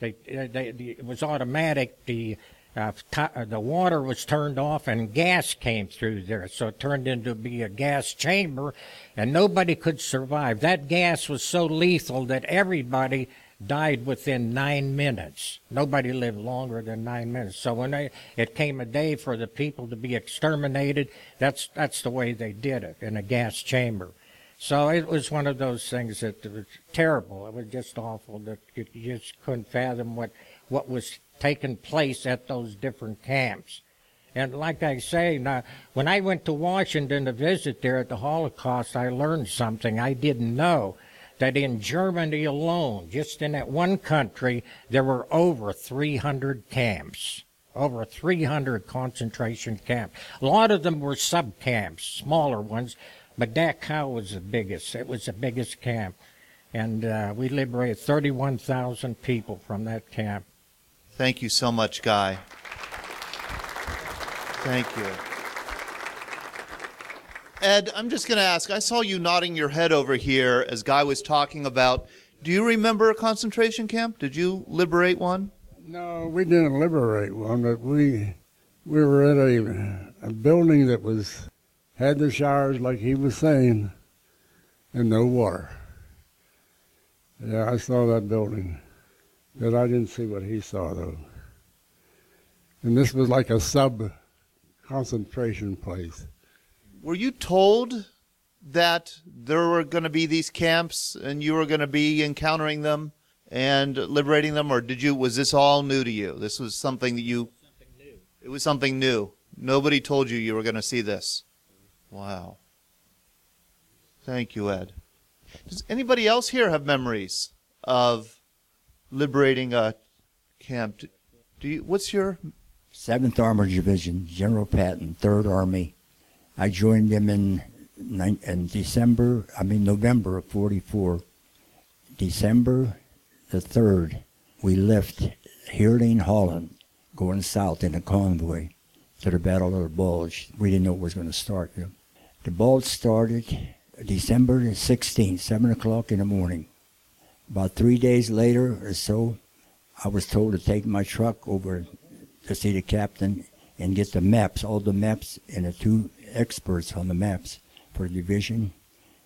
it was automatic. The water was turned off and gas came through there. So it turned into be a gas chamber, and nobody could survive. That gas was so lethal that everybody died within 9 minutes. Nobody lived longer than 9 minutes. So when it came a day for the people to be exterminated, that's the way they did it, in a gas chamber. So it was one of those things that was terrible. It was just awful that you just couldn't fathom what was taking place at those different camps. And like I say, now, when I went to Washington to visit there at the Holocaust, I learned something I didn't know. That in Germany alone, just in that one country, there were over 300 camps, over 300 concentration camps. A lot of them were sub-camps, smaller ones, but Dachau was the biggest. It was the biggest camp. And we liberated 31,000 people from that camp. Thank you so much, Guy. Thank you. Ed, I'm just going to ask, I saw you nodding your head over here as Guy was talking about, do you remember a concentration camp? Did you liberate one? No, we didn't liberate one, but we were at a building that had the showers like he was saying, and no water. Yeah, I saw that building, but I didn't see what he saw, though. And this was like a sub-concentration place. Were you told that there were going to be these camps and you were going to be encountering them and liberating them, or was this all new to you? This was something that it was something new. Nobody told you were going to see this. Wow. Thank you, Ed. Does anybody else here have memories of liberating a camp? What's your... 7th Armored Division, General Patton, 3rd Army. I joined them in November of 44. December the 3rd, we left Heerlen, Holland, going south in a convoy to the Battle of the Bulge. We didn't know it was going to start. You know. The Bulge started December the 16th, 7 o'clock in the morning. About 3 days later or so, I was told to take my truck over to see the captain and get the maps, all the maps, and the 2 experts on the maps for the division,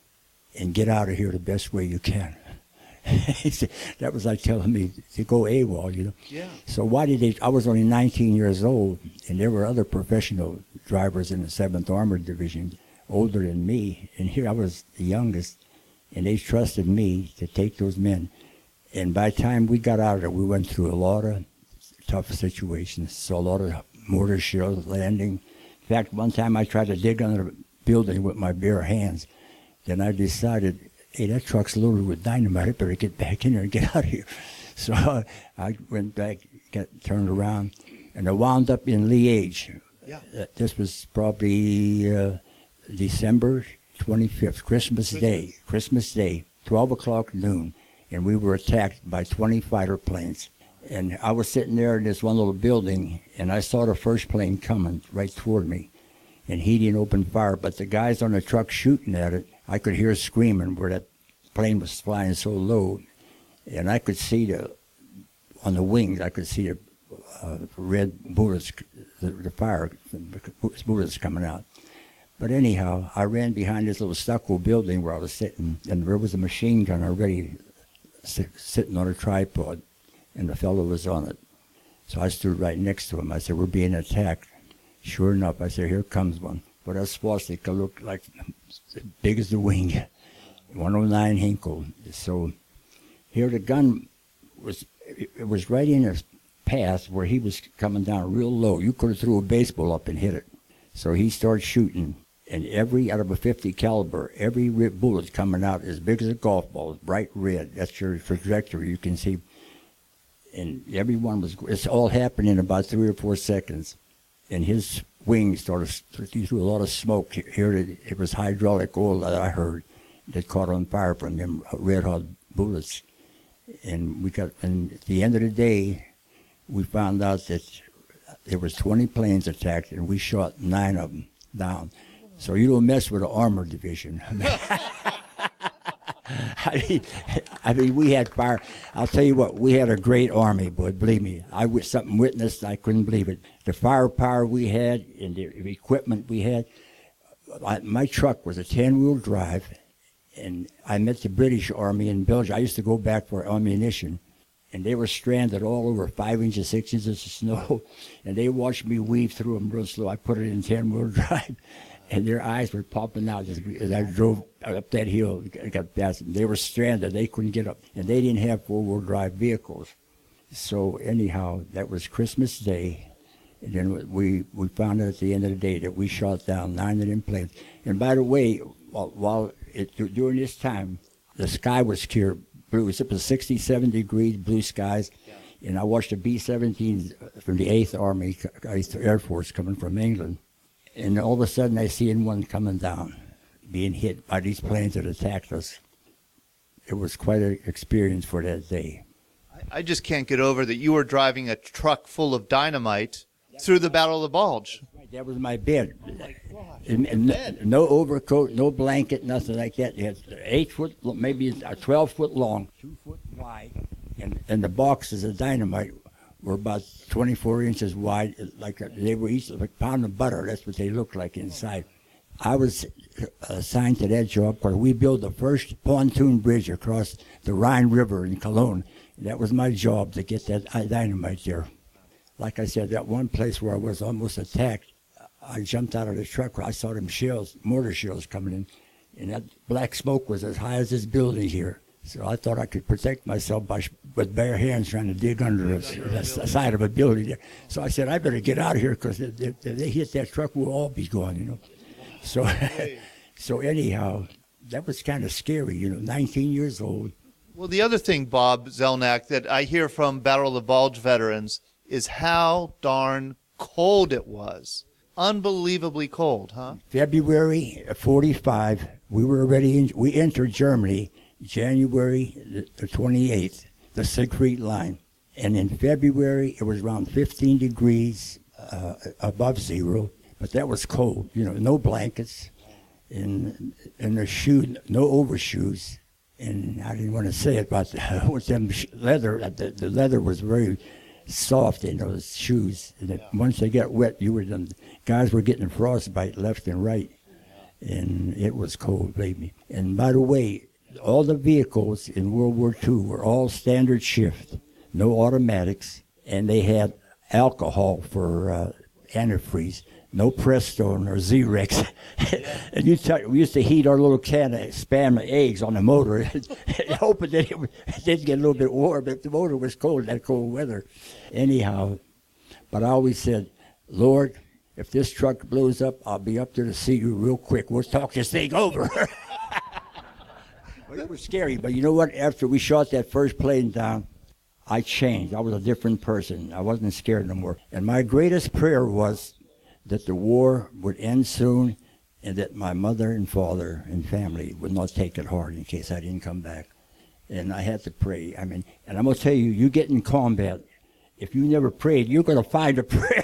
and get out of here the best way you can. He said, that was like telling me to go AWOL, you know. Yeah. So why did they? I was only 19 years old, and there were other professional drivers in the 7th Armored Division, older than me, and here I was the youngest, and they trusted me to take those men. And by the time we got out of there, we went through a lot of tough situations, saw a lot of mortar shells landing. In fact, one time I tried to dig under the building with my bare hands. Then I decided, hey, that truck's loaded with dynamite. I better get back in there and get out of here. So I went back, got turned around, and I wound up in Liège. Yeah. This was probably December 25th, Christmas Day, 12 o'clock noon, and we were attacked by 20 fighter planes. And I was sitting there in this one little building, and I saw the first plane coming right toward me. And he didn't open fire, but the guys on the truck shooting at it, I could hear screaming where that plane was flying so low. And I could see on the wings, I could see the red bullets, the fire bullets coming out. But anyhow, I ran behind this little stucco building where I was sitting, and there was a machine gun already sitting on a tripod, and the fellow was on it. So I stood right next to him. I said, we're being attacked. Sure enough, I said, here comes one. But that swastika looked like as big as the wing, 109 Hinkle. So here the gun was right in his path where he was coming down real low. You could have threw a baseball up and hit it. So he started shooting, and out of a 50 caliber, every bullet coming out as big as a golf ball, bright red. That's your trajectory. You can see, and it's all happened in about 3 or 4 seconds. And his wings he threw a lot of smoke. Here it was hydraulic oil that I heard that caught on fire from them red hot bullets. And at the end of the day, we found out that there was 20 planes attacked, and we shot 9 of them down. So you don't mess with the armored division. I mean, we had fire. I'll tell you what, we had a great army, boy, believe me. I witnessed, I couldn't believe it. The firepower we had and the equipment we had. My truck was a 10-wheel drive, and I met the British Army in Belgium. I used to go back for ammunition, and they were stranded all over 5 inches, 6 inches of snow, and they watched me weave through them real slow. I put it in 10-wheel drive, and their eyes were popping out as I drove up that hill. Got past them. They were stranded. They couldn't get up, and they didn't have 4-wheel drive vehicles. So anyhow, that was Christmas Day, and then we found out at the end of the day that we shot down 9 of them planes. And by the way, during this time, the sky was clear blue. It was 67 degrees, blue skies. And I watched a B-17 from the 8th Army, 8th Air Force coming from England. And all of a sudden I seen one coming down, being hit by these planes that attacked us. It was quite an experience for that day. I just can't get over that you were driving a truck full of dynamite through the Battle of the Bulge. That was my bed. And no overcoat, no blanket, nothing like that. It had 8 foot, maybe 12 foot long, 2 foot wide, and the boxes of dynamite were about 24 inches wide. Like they were each like a pound of butter. That's what they looked like inside. I was assigned to that job because we built the first pontoon bridge across the Rhine River in Cologne. That was my job, to get that dynamite there. Like I said, that one place where I was almost attacked, I jumped out of the truck. I saw them shells, mortar shells coming in, and that black smoke was as high as this building here. So I thought I could protect myself with bare hands trying to dig under the side of a building there. So I said, I better get out of here, because if they hit that truck, we'll all be gone, you know. So, so anyhow, that was kind of scary, 19 years old. Well, the other thing, Bob Zelnak, that I hear from Battle of the Bulge veterans is how darn cold it was. Unbelievably cold, huh? February 45, we entered Germany January the 28th, the Siegfried Line. And in February, it was around 15 degrees above zero, but that was cold. No blankets, and the shoe, no overshoes. And I didn't want to say it, but with them leather, the leather was very soft in those shoes. And once they got wet, guys were getting frostbite left and right. and it was cold, believe me. And by the way, all the vehicles in World War II were all standard shift, no automatics, and they had alcohol for antifreeze, no Prestone or Xerox. And we used to heat our little can of Spam eggs on the motor, hoping that it did get a little bit warm, but the motor was cold, that cold weather. Anyhow, but I always said, Lord, if this truck blows up, I'll be up there to see you real quick. We'll talk this thing over. Well, it was scary, but you know what? After we shot that first plane down, I changed. I was a different person. I wasn't scared no more. And my greatest prayer was that the war would end soon and that my mother and father and family would not take it hard in case I didn't come back. And I had to pray. I mean, and I'm going to tell you, you get in combat, if you never prayed, you're going to find a prayer.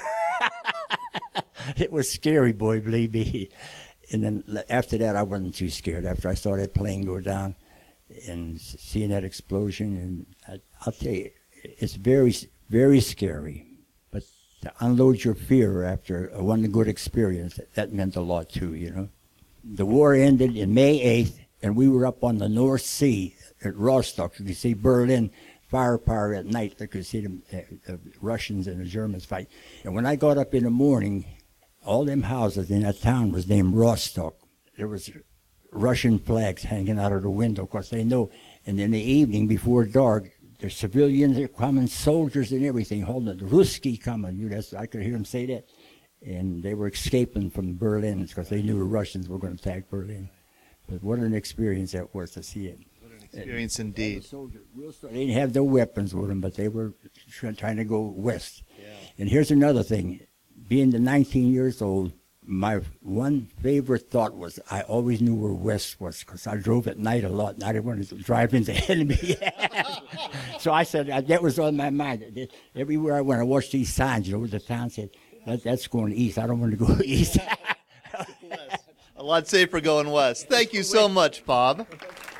It was scary, boy, believe me. And then after that, I wasn't too scared. After I saw that plane go down and seeing that explosion, and I'll tell you, it's very, very scary. But to unload your fear after one good experience, that meant a lot too, you know. The war ended in May 8th, and we were up on the North Sea at Rostock. You could see Berlin firepower at night. You could see the Russians and the Germans fight. And when I got up in the morning, all them houses in that town was named Rostock. There was Russian flags hanging out of the window, because they know. And in the evening, before dark, there's civilians, they're coming, soldiers and everything, holding the Ruski coming. I could hear them say that. And they were escaping from Berlin because they knew the Russians were going to attack Berlin. But what an experience that was to see it. What an experience indeed. They didn't have their weapons with them, but they were trying to go west. Yeah. And here's another thing. Being the 19 years old, my one favorite thought was I always knew where west was because I drove at night a lot, and I didn't want to drive into the enemy. So I said, that was on my mind. Everywhere I went, I watched these signs, you know, the town said, that's going east. I don't want to go east. A lot safer going west. Thank you so much, Bob.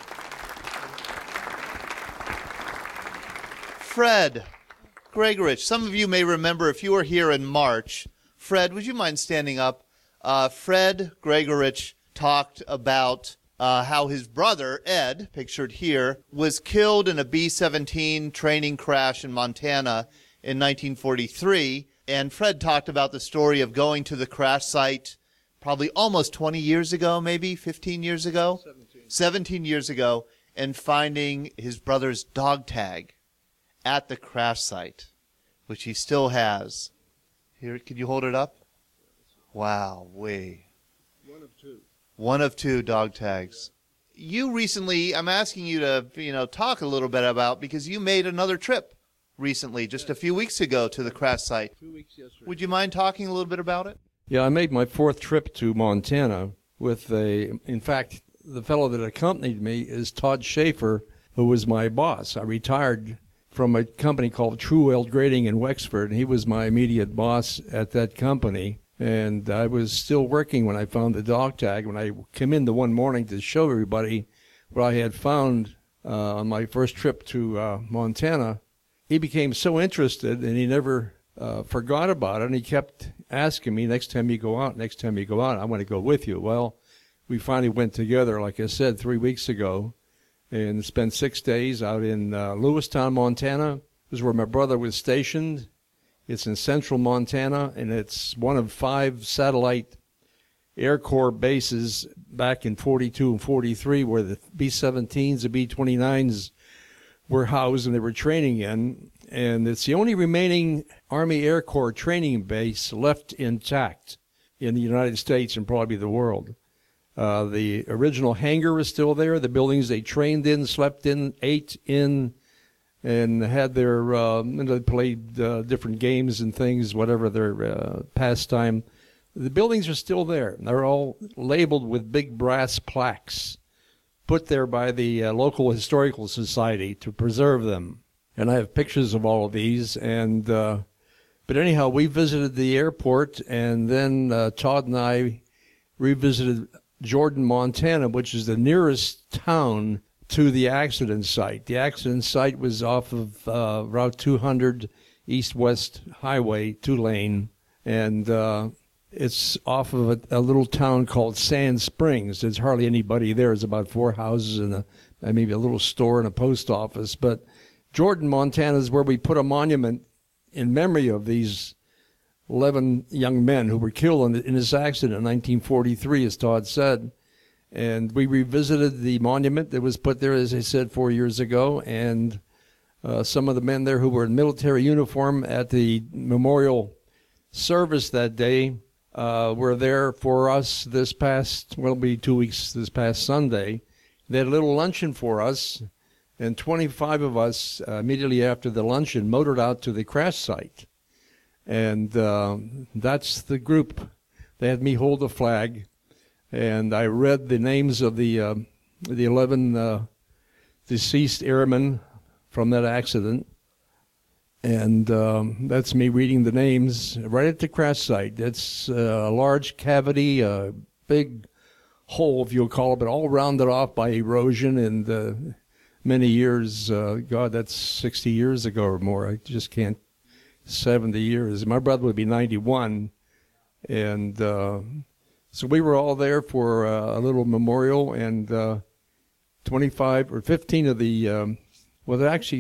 Fred Gregorich, some of you may remember if you were here in March. Fred, would you mind standing up? Fred Gregorich talked about how his brother, Ed, pictured here, was killed in a B-17 training crash in Montana in 1943. And Fred talked about the story of going to the crash site probably almost 20 years ago, maybe 15 years ago? 17 years ago, and finding his brother's dog tag at the crash site, which he still has. Here, can you hold it up? Wow, One of two. One of two dog tags. You recently, I'm asking you to, talk a little bit about, because you made another trip recently, just a few weeks ago, to the crash site. 2 weeks yesterday. Would you mind talking a little bit about it? Yeah, I made my fourth trip to Montana with in fact, the fellow that accompanied me is Todd Schaefer, who was my boss. I retired from a company called True Weld Grading in Wexford, and he was my immediate boss at that company. And I was still working when I found the dog tag. When I came in the one morning to show everybody what I had found on my first trip to Montana, he became so interested, and he never forgot about it, and he kept asking me, next time you go out, I want to go with you. Well, we finally went together, like I said, 3 weeks ago, and spent 6 days out in Lewistown, Montana. This is where my brother was stationed. It's in central Montana, and it's one of 5 satellite Air Corps bases back in 42 and 43 where the B-17s, the B-29s were housed and they were training in. And it's the only remaining Army Air Corps training base left intact in the United States and probably the world. The original hangar is still there. The buildings they trained in, slept in, ate in, and had their, they played different games and things, whatever their pastime. The buildings are still there. They're all labeled with big brass plaques put there by the local historical society to preserve them. And I have pictures of all of these. And but anyhow, we visited the airport, and then Todd and I revisited Jordan, Montana, which is the nearest town to the accident site. The accident site was off of Route 200 East-West Highway, 2-lane. And It's off of a little town called Sand Springs. There's hardly anybody there. There's about 4 houses and maybe a little store and a post office. But Jordan, Montana is where we put a monument in memory of these 11 young men who were killed in this accident in 1943, as Todd said. And we revisited the monument that was put there, as I said, 4 years ago. And some of the men there who were in military uniform at the memorial service that day were there for us this past 2 weeks, this past Sunday. They had a little luncheon for us, and 25 of us, immediately after the luncheon, motored out to the crash site. And that's the group. They had me hold the flag, and I read the names of the 11 deceased airmen from that accident. And that's me reading the names right at the crash site. It's a large cavity, a big hole, if you'll call it, but all rounded off by erosion. And many years, God, that's 60 years ago or more. I just can't, 70 years. My brother would be 91. And so we were all there for a little memorial, and 25 or 15 of the well, actually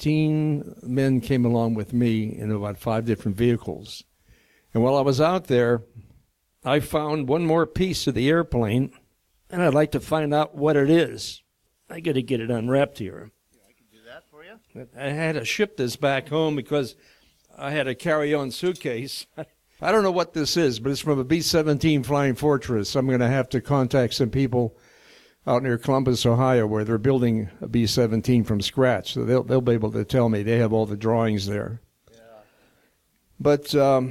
16 men came along with me in about 5 different vehicles. And while I was out there, I found one more piece of the airplane, and I'd like to find out what it is. I got to get it unwrapped here. I can do that for you. I had to ship this back home because I had a carry-on suitcase. I don't know what this is, but it's from a B-17 Flying Fortress. I'm going to have to contact some people out near Columbus, Ohio, where they're building a B-17 from scratch. So they'll be able to tell me. They have all the drawings there. Yeah. But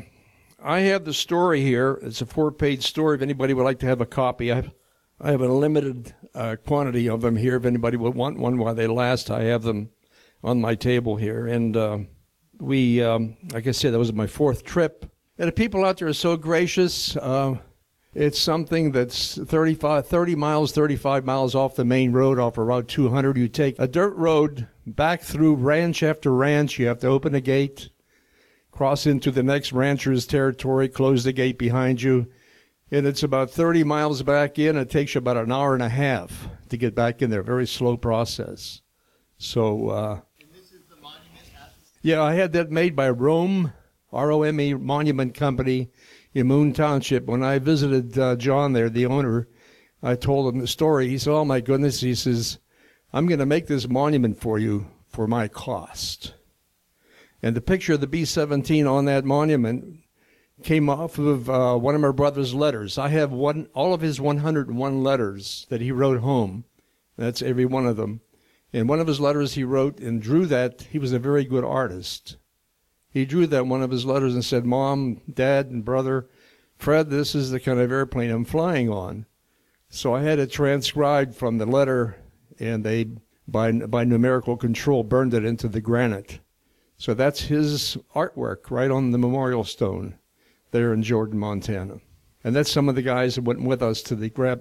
I have the story here. It's a 4-page story. If anybody would like to have a copy, I have a limited quantity of them here. If anybody would want one while they last, I have them on my table here. And we, like I said, that was my 4th trip. And the people out there are so gracious. It's something that's 35 miles off the main road, off of Route 200. You take a dirt road back through ranch after ranch. You have to open a gate, cross into the next rancher's territory, close the gate behind you. And it's about 30 miles back in. It takes you about an hour and a half to get back in there. Very slow process. So, And this is the monument at yeah, I had that made by Rome, R-O-M-E Monument Company in Moon Township. When I visited John there, the owner, I told him the story. He said, oh, my goodness. He says, I'm going to make this monument for you for my cost. And the picture of the B-17 on that monument came off of one of my brother's letters. I have all of his 101 letters that he wrote home. That's every one of them. And one of his letters he wrote and drew that. He was a very good artist. He drew that one of his letters and said, Mom, Dad, and Brother, Fred, this is the kind of airplane I'm flying on. So I had it transcribed from the letter, and they, by numerical control, burned it into the granite. So that's his artwork right on the memorial stone there in Jordan, Montana. And that's some of the guys that went with us to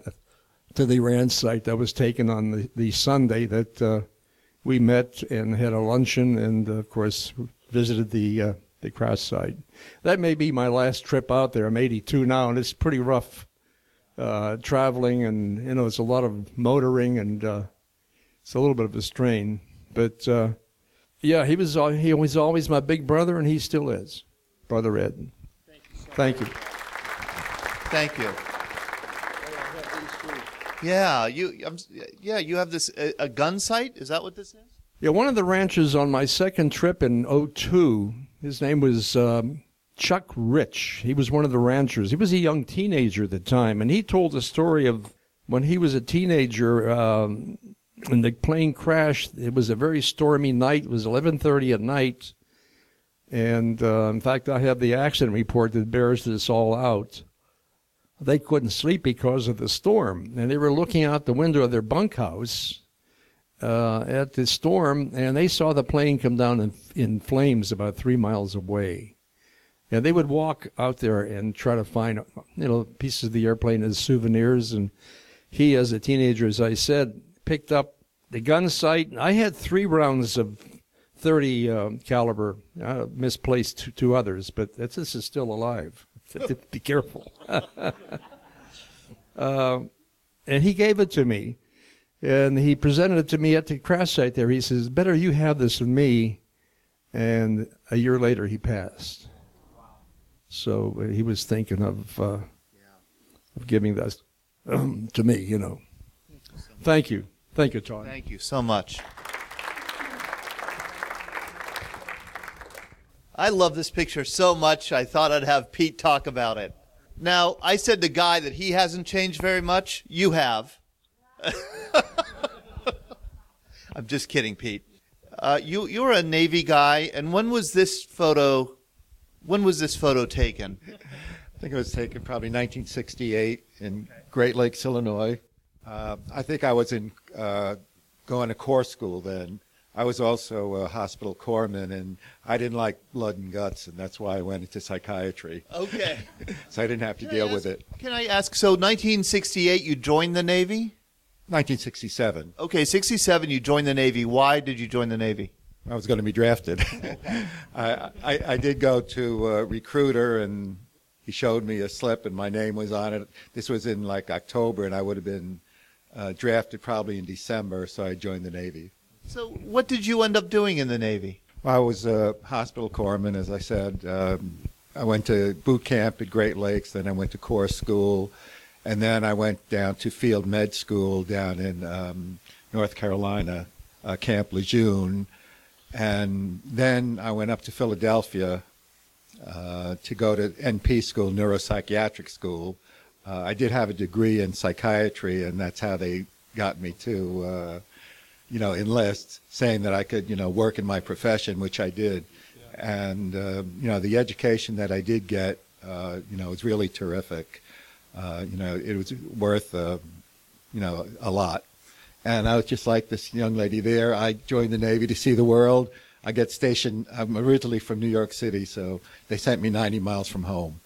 the ranch site that was taken on the Sunday that we met and had a luncheon and, of course, visited the crash site. That may be my last trip out there. I'm 82 now, and it's pretty rough traveling, and it's a lot of motoring, and it's a little bit of a strain. But yeah, he was always my big brother, and he still is, Brother Ed. Thank you. Thank you. Yeah, you have this a gun sight. Is that what this is? Yeah, one of the ranchers on my second trip in 2002, his name was Chuck Rich. He was one of the ranchers. He was a young teenager at the time, and he told the story of when he was a teenager and the plane crashed. It was a very stormy night. It was 11:30 at night, and in fact, I have the accident report that bears this all out. They couldn't sleep because of the storm, and they were looking out the window of their bunkhouse at the storm, and they saw the plane come down in flames about 3 miles away. And they would walk out there and try to find, pieces of the airplane as souvenirs. And he, as a teenager, as I said, picked up the gun sight. I had 3 rounds of .30 caliber, misplaced 2 others, but this is still alive. Be careful. And he gave it to me, and he presented it to me at the crash site there. He says, "Better you have this than me." And a year later, he passed. So he was thinking of giving this to me, you know. Thank you. Thank you, Todd. Thank you so much. I love this picture so much, I thought I'd have Pete talk about it. Now, I said to Guy that he hasn't changed very much. You have. I'm just kidding, Pete. You're a Navy guy, and when was this photo taken? I think it was taken probably 1968 in Great Lakes, Illinois. I think I was going to corps school then. I was also a hospital corpsman, and I didn't like blood and guts, and that's why I went into psychiatry. Okay. So I didn't have to deal with it. Can I ask, so 1968 you joined the Navy? 1967. Okay, 67 you joined the Navy. Why did you join the Navy? I was going to be drafted. I did go to a recruiter, and he showed me a slip, and my name was on it. This was in like October, and I would have been drafted probably in December, so I joined the Navy. So what did you end up doing in the Navy? Well, I was a hospital corpsman, as I said. I went to boot camp at Great Lakes, then I went to corps school, and then I went down to field med school down in North Carolina, Camp Lejeune, and then I went up to Philadelphia to go to NP school, neuropsychiatric school. I did have a degree in psychiatry, and that's how they got me to enlist, saying that I could, work in my profession, which I did. Yeah. And, the education that I did get, was really terrific. It was worth, a lot. And I was just like this young lady there. I joined the Navy to see the world. I get stationed, I'm originally from New York City, so they sent me 90 miles from home.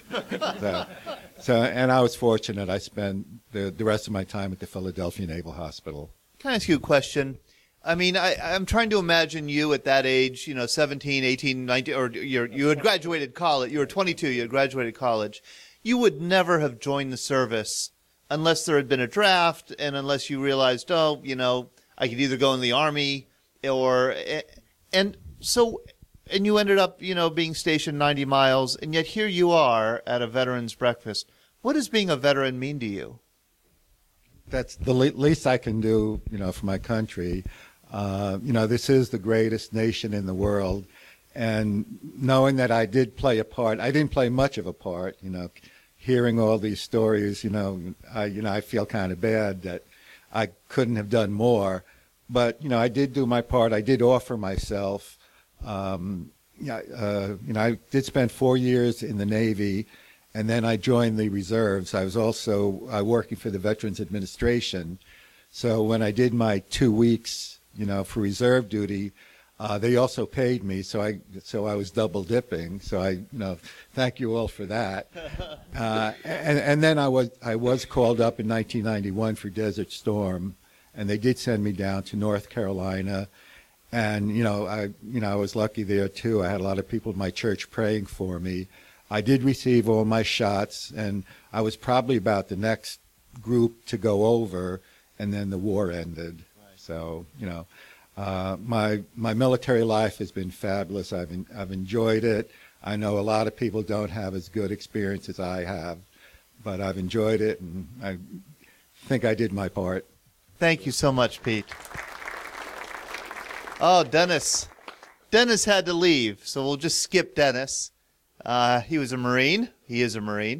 And I was fortunate. I spent the rest of my time at the Philadelphia Naval Hospital. Can I ask you a question? I mean, I'm trying to imagine you at that age, 17, 18, 19, or you had graduated college. You were 22. You had graduated college. You would never have joined the service unless there had been a draft and unless you realized, I could either go in the Army and you ended up, being stationed 90 miles, and yet here you are at a veterans breakfast. What does being a veteran mean to you? That's the least I can do, for my country. This is the greatest nation in the world. And knowing that I did play a part, I didn't play much of a part, hearing all these stories, I feel kind of bad that I couldn't have done more. But, I did do my part. I did offer myself. I did spend 4 years in the Navy. And then I joined the reserves. I was also working for the Veterans Administration. So when I did my 2 weeks, for reserve duty, they also paid me. So I was double dipping. So I thank you all for that. And then I was called up in 1991 for Desert Storm, and they did send me down to North Carolina. And I was lucky there too. I had a lot of people in my church praying for me. I did receive all my shots, and I was probably about the next group to go over, and then the war ended. Right. So, my military life has been fabulous. I've enjoyed it. I know a lot of people don't have as good experience as I have, but I've enjoyed it, and I think I did my part. Thank you so much, Pete. Oh, Dennis. Dennis had to leave, so we'll just skip Dennis. He was a Marine. He is a Marine.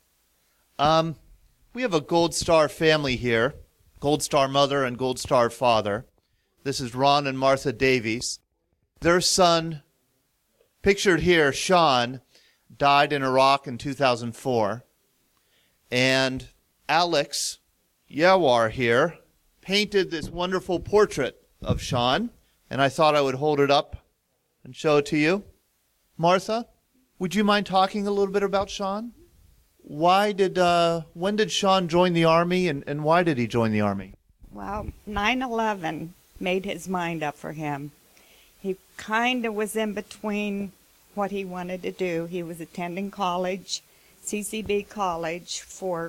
We have a Gold Star family here, Gold Star mother and Gold Star father. This is Ron and Martha Davies. Their son, pictured here, Sean, died in Iraq in 2004. And Alex Yawar here painted this wonderful portrait of Sean, and I thought I would hold it up and show it to you. Martha? Would you mind talking a little bit about Sean? When did Sean join the Army, and why did he join the Army? Well, 9/11 made his mind up for him. He kind of was in between what he wanted to do. He was attending college, CCB College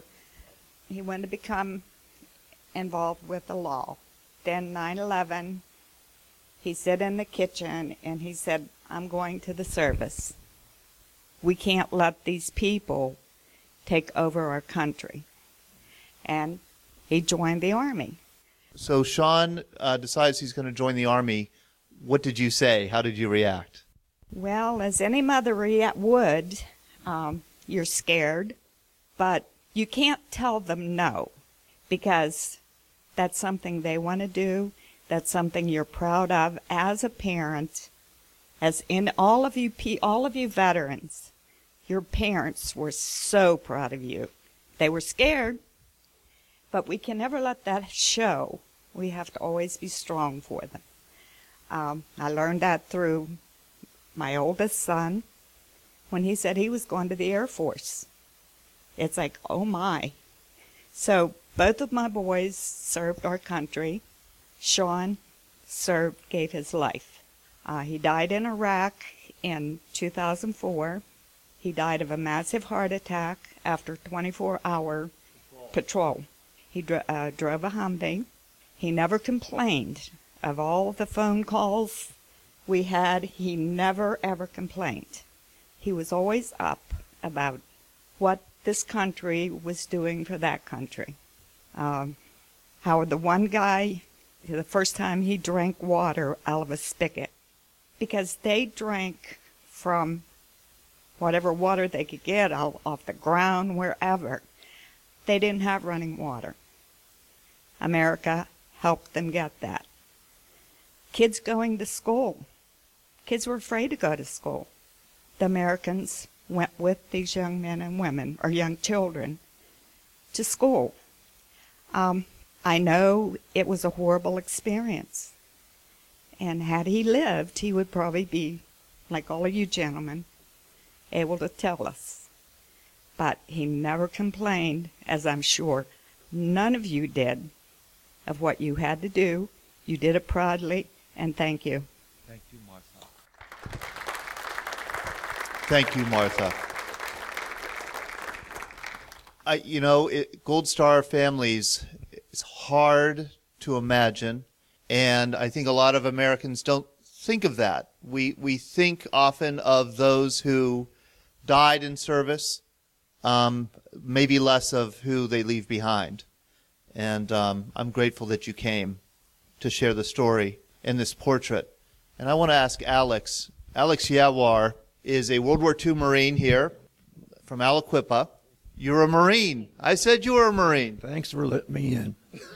he wanted to become involved with the law. Then 9/11, he sat in the kitchen and he said, I'm going to the service. We can't let these people take over our country. And he joined the Army. So Sean decides he's going to join the Army. What did you say? How did you react? Well, as any mother would, you're scared, but you can't tell them no, because that's something they want to do. That's something you're proud of as a parent. As in all of you veterans, your parents were so proud of you. They were scared, but we can never let that show. We have to always be strong for them. I learned that through my oldest son when he said he was going to the Air Force. It's like, oh my. So both of my boys served our country. Sean gave his life. He died in Iraq in 2004. He died of a massive heart attack after 24-hour patrol. He drove a Humvee. He never complained. Of all the phone calls we had, he never, ever complained. He was always up about what this country was doing for that country. How the one guy, the first time he drank water out of a spigot, because they drank from whatever water they could get off the ground, wherever. They didn't have running water. America helped them get that. Kids going to school. Kids were afraid to go to school. The Americans went with these young men and women, or young children, to school. I know it was a horrible experience. And had he lived, he would probably be, like all of you gentlemen, able to tell us. But he never complained, as I'm sure none of you did, of what you had to do. You did it proudly, and thank you. Thank you, Martha. Thank you, Martha. Gold Star families, it's hard to imagine, and I think a lot of Americans don't think of that. We think often of those who died in service, maybe less of who they leave behind. And I'm grateful that you came to share the story in this portrait. And I want to ask Alex. Alex Yawar is a World War II Marine here from Aliquippa. You're a Marine. I said you were a Marine. Thanks for letting me in.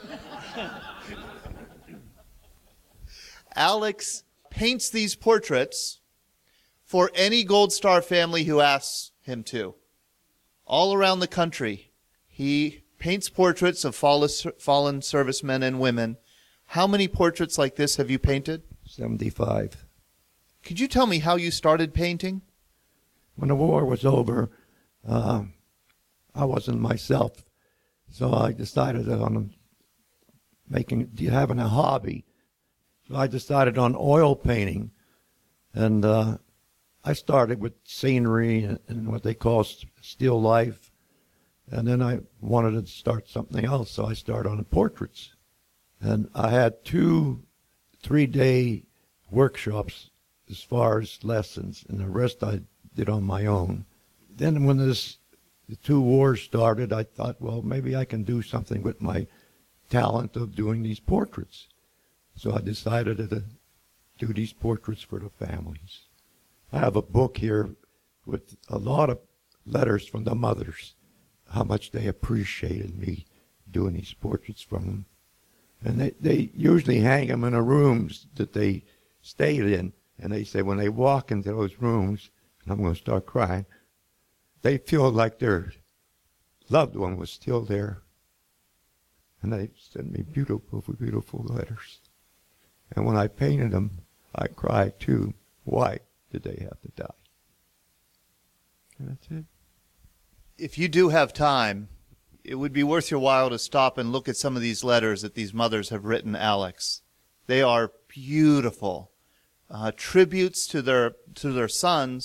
Alex paints these portraits for any Gold Star family who asks him to. All around the country, he paints portraits of fallen servicemen and women. How many portraits like this have you painted? 75. Could you tell me how you started painting? When the war was over, I wasn't myself, so I decided on having a hobby. So I decided on oil painting, and I started with scenery and what they call still life, and then I wanted to start something else, so I started on portraits. And I had 2 3-day workshops as far as lessons, and the rest I did on my own. Then when the 2 wars started, I thought, well, maybe I can do something with my talent of doing these portraits. So I decided to do these portraits for the families. I have a book here with a lot of letters from the mothers, how much they appreciated me doing these portraits from them. And they usually hang them in the rooms that they stayed in. And they say when they walk into those rooms, and I'm going to start crying, they feel like their loved one was still there. And they send me beautiful, beautiful letters. And when I painted them, I cried too. Why did they have to die? And that's it. If you do have time, it would be worth your while to stop and look at some of these letters that these mothers have written Alex. They are beautiful. Tributes to their sons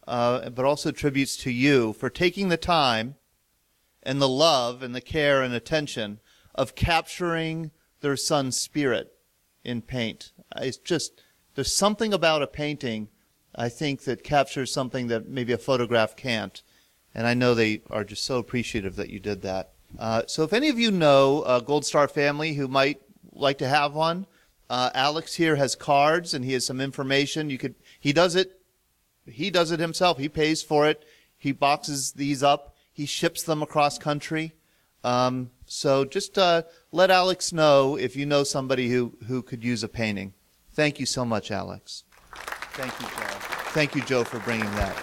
but also tributes to you for taking the time and the love and the care and attention of capturing their son's spirit in paint. It's just, there's something about a painting, I think, that captures something that maybe a photograph can't. And I know they are just so appreciative that you did that. So if any of you know a Gold Star family who might like to have one, Alex here has cards and he has some information. He does it himself. He pays for it. He boxes these up. He ships them across country. So just let Alex know if you know somebody who could use a painting. Thank you so much, Alex. Thank you, Joe. Thank you, Joe, for bringing that.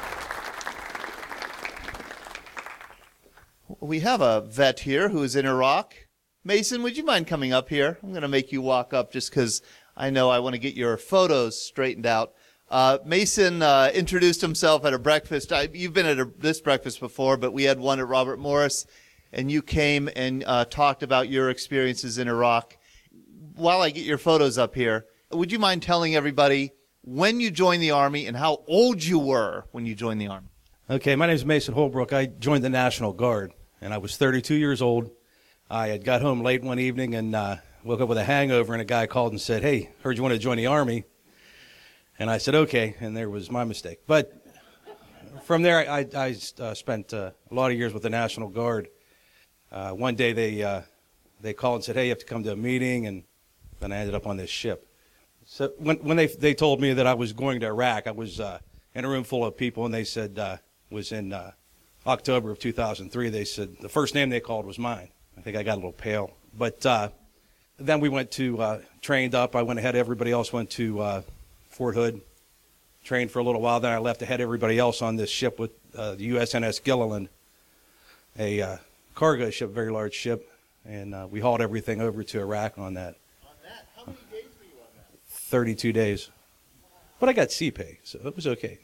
We have a vet here who is in Iraq. Mason, would you mind coming up here? I'm going to make you walk up just because I know I want to get your photos straightened out. Mason introduced himself at a breakfast. You've been at this breakfast before, but we had one at Robert Morris, and you came and talked about your experiences in Iraq. While I get your photos up here, would you mind telling everybody when you joined the Army and how old you were when you joined the Army? Okay, my name is Mason Holbrook. I joined the National Guard, and I was 32 years old. I had got home late one evening and woke up with a hangover, and a guy called and said, "Hey, heard you want to join the Army." And I said, okay, and there was my mistake. But from there, I spent a lot of years with the National Guard. One day they called and said, "Hey, you have to come to a meeting," and then I ended up on this ship. So when they told me that I was going to Iraq, I was in a room full of people, and they said, was in October of 2003, they said the first name they called was mine. I think I got a little pale. But then we went to, trained up. I went ahead, everybody else went to Fort Hood, trained for a little while. Then I left ahead everybody else on this ship with the USNS Gilliland, a cargo ship, very large ship, and we hauled everything over to Iraq on that. On that? How many days were you on that? 32 days. But I got sea pay, so it was okay.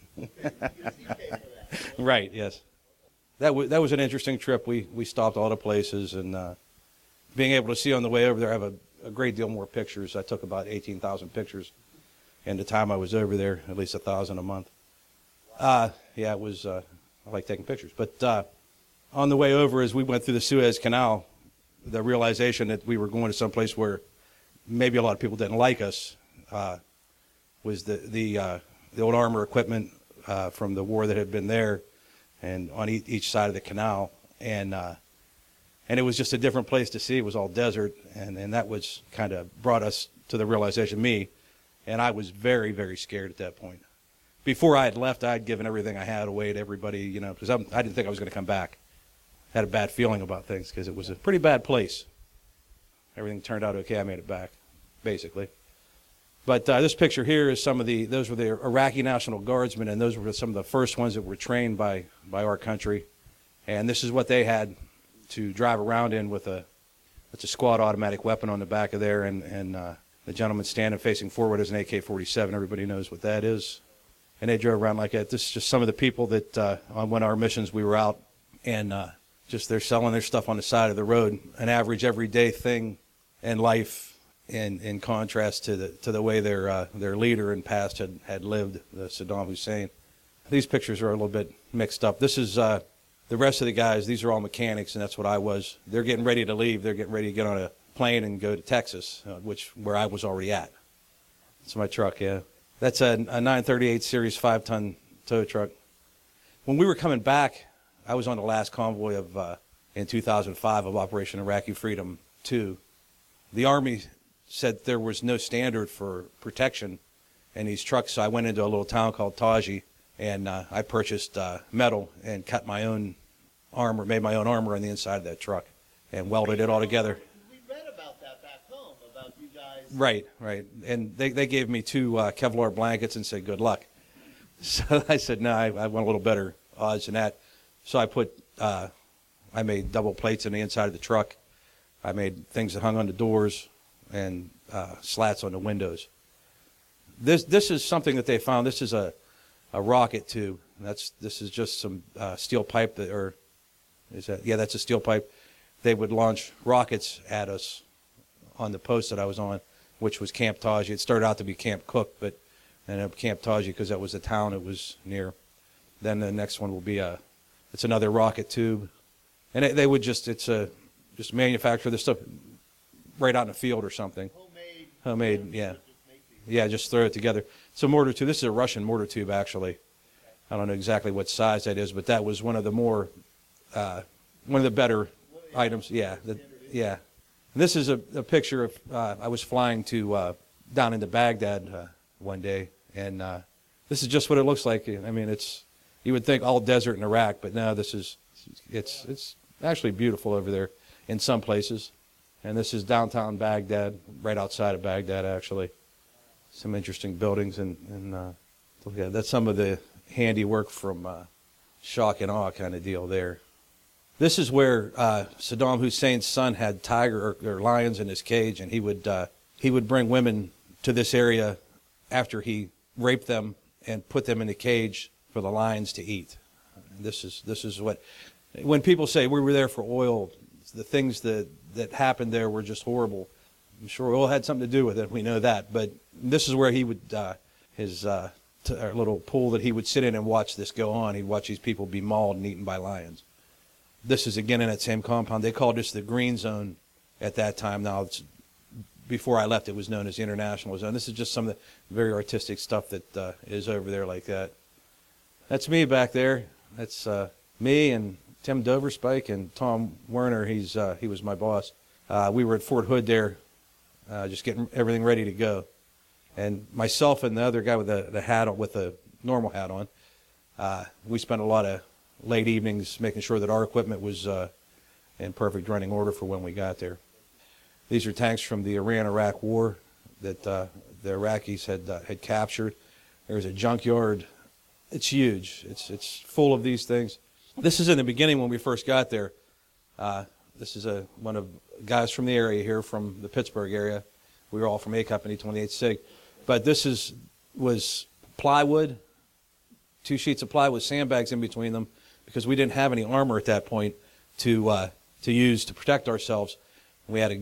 Right, yes. That was an interesting trip. We stopped all the places, and being able to see on the way over there, I have a great deal more pictures. I took about 18,000 pictures in the time I was over there, at least 1,000 a month. Yeah, it was, I like taking pictures. But on the way over, as we went through the Suez Canal, the realization that we were going to someplace where maybe a lot of people didn't like us was the old armor equipment from the war that had been there, and on each side of the canal, and it was just a different place to see. It was all desert, and that was kind of brought us to the realization, me, and I was very, very scared at that point. Before I had left, I had given everything I had away to everybody, you know, because I didn't think I was going to come back. I had a bad feeling about things because it was a pretty bad place. Everything turned out okay. I made it back, basically. But this picture here is those were the Iraqi National Guardsmen, and those were some of the first ones that were trained by our country. And this is what they had to drive around in with it's a squad automatic weapon on the back of there, and the gentleman standing facing forward is an AK-47. Everybody knows what that is. And they drove around like that. This is just some of the people that on one of our missions we were out, and just they're selling their stuff on the side of the road, an average everyday thing in life. In contrast to the way their leader in past had lived, Saddam Hussein. These pictures are a little bit mixed up. This is the rest of the guys. These are all mechanics, and that's what I was. They're getting ready to leave. They're getting ready to get on a plane and go to Texas, where I was already at. It's my truck, yeah. That's a 938 Series 5-ton tow truck. When we were coming back, I was on the last convoy of in 2005 of Operation Iraqi Freedom 2. The Army said there was no standard for protection in these trucks, so I went into a little town called Taji, and I purchased metal and cut my own armor, made my own armor on the inside of that truck, and welded it all together. We read about that back home, about you guys. Right. And they gave me 2 Kevlar blankets and said, good luck. So I said, no, I want a little better odds than that. So I made double plates on the inside of the truck. I made things that hung on the doors and slats on the windows. This is something that they found. This is a rocket tube. This is just some steel pipe that's a steel pipe. They would launch rockets at us on the post that I was on, which was Camp Taji. It started out to be Camp Cook, but ended up Camp Taji because that was the town it was near. Then the next one will be it's another rocket tube, and they would just manufacture this stuff right out in the field or something. Homemade, yeah. Yeah, just throw it together. So mortar tube, this is a Russian mortar tube actually. I don't know exactly what size that is, but that was one of the more, one of the better items. Yeah, yeah. And this is a picture of, I was flying to, down into Baghdad one day, and this is just what it looks like. I mean, you would think all desert in Iraq, but no, it's actually beautiful over there in some places. And this is downtown Baghdad, right outside of Baghdad, actually. Some interesting buildings, and yeah, that's some of the handiwork from shock and awe kind of deal there. This is where Saddam Hussein's son had tiger or lions in his cage, and he would bring women to this area after he raped them and put them in the cage for the lions to eat. And this is what, when people say we were there for oil, the things that happened there were just horrible. I'm sure oil had something to do with it. We know that. But this is where he would, his little pool that he would sit in and watch this go on. He'd watch these people be mauled and eaten by lions. This is again in that same compound. They called this the green zone at that time. Now, before I left, it was known as the international zone. This is just some of the very artistic stuff that is over there like that. That's me back there. That's me and Tim Doverspike and Tom Werner. He was my boss. We were at Fort Hood there, just getting everything ready to go. And myself and the other guy with the hat on, with the normal hat on, we spent a lot of late evenings making sure that our equipment was in perfect running order for when we got there. These are tanks from the Iran-Iraq war that the Iraqis had captured. There's a junkyard. It's huge. It's full of these things. This is in the beginning when we first got there. This is one of guys from the area here, from the Pittsburgh area. We were all from A Company, 28 SIG. But this was plywood, 2 sheets of plywood with sandbags in between them, because we didn't have any armor at that point to use to protect ourselves. We had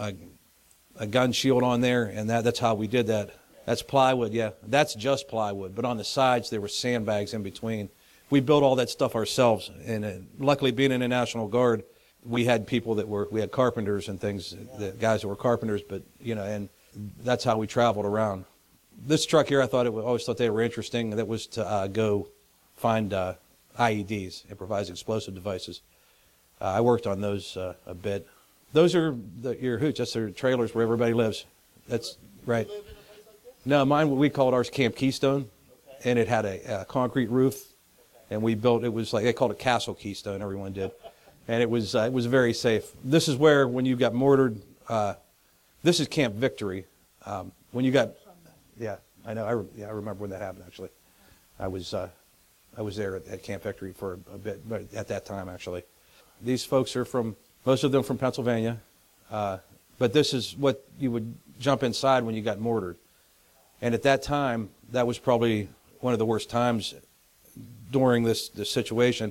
a gun shield on there, and that's how we did that. That's plywood, yeah. That's just plywood. But on the sides, there were sandbags in between. We built all that stuff ourselves. And luckily, being in the National Guard, we had people we had carpenters and things, guys that were carpenters, but, and that's how we traveled around. This truck here, I always thought they were interesting. That was to go find IEDs, improvised explosive devices. I worked on those a bit. Those are your hooch. That's their trailers where everybody lives. That's right. No, mine, we called ours Camp Keystone, and it had a concrete roof, and we built, it was like, they called it Castle Keystone, everyone did. And it was very safe. This is where, when you got mortared, this is Camp Victory. When you got, yeah, I know, I remember when that happened, actually. I was there at Camp Victory for a bit, but at that time, actually. These folks are most of them from Pennsylvania, but this is what you would jump inside when you got mortared. And at that time, that was probably one of the worst times during this situation.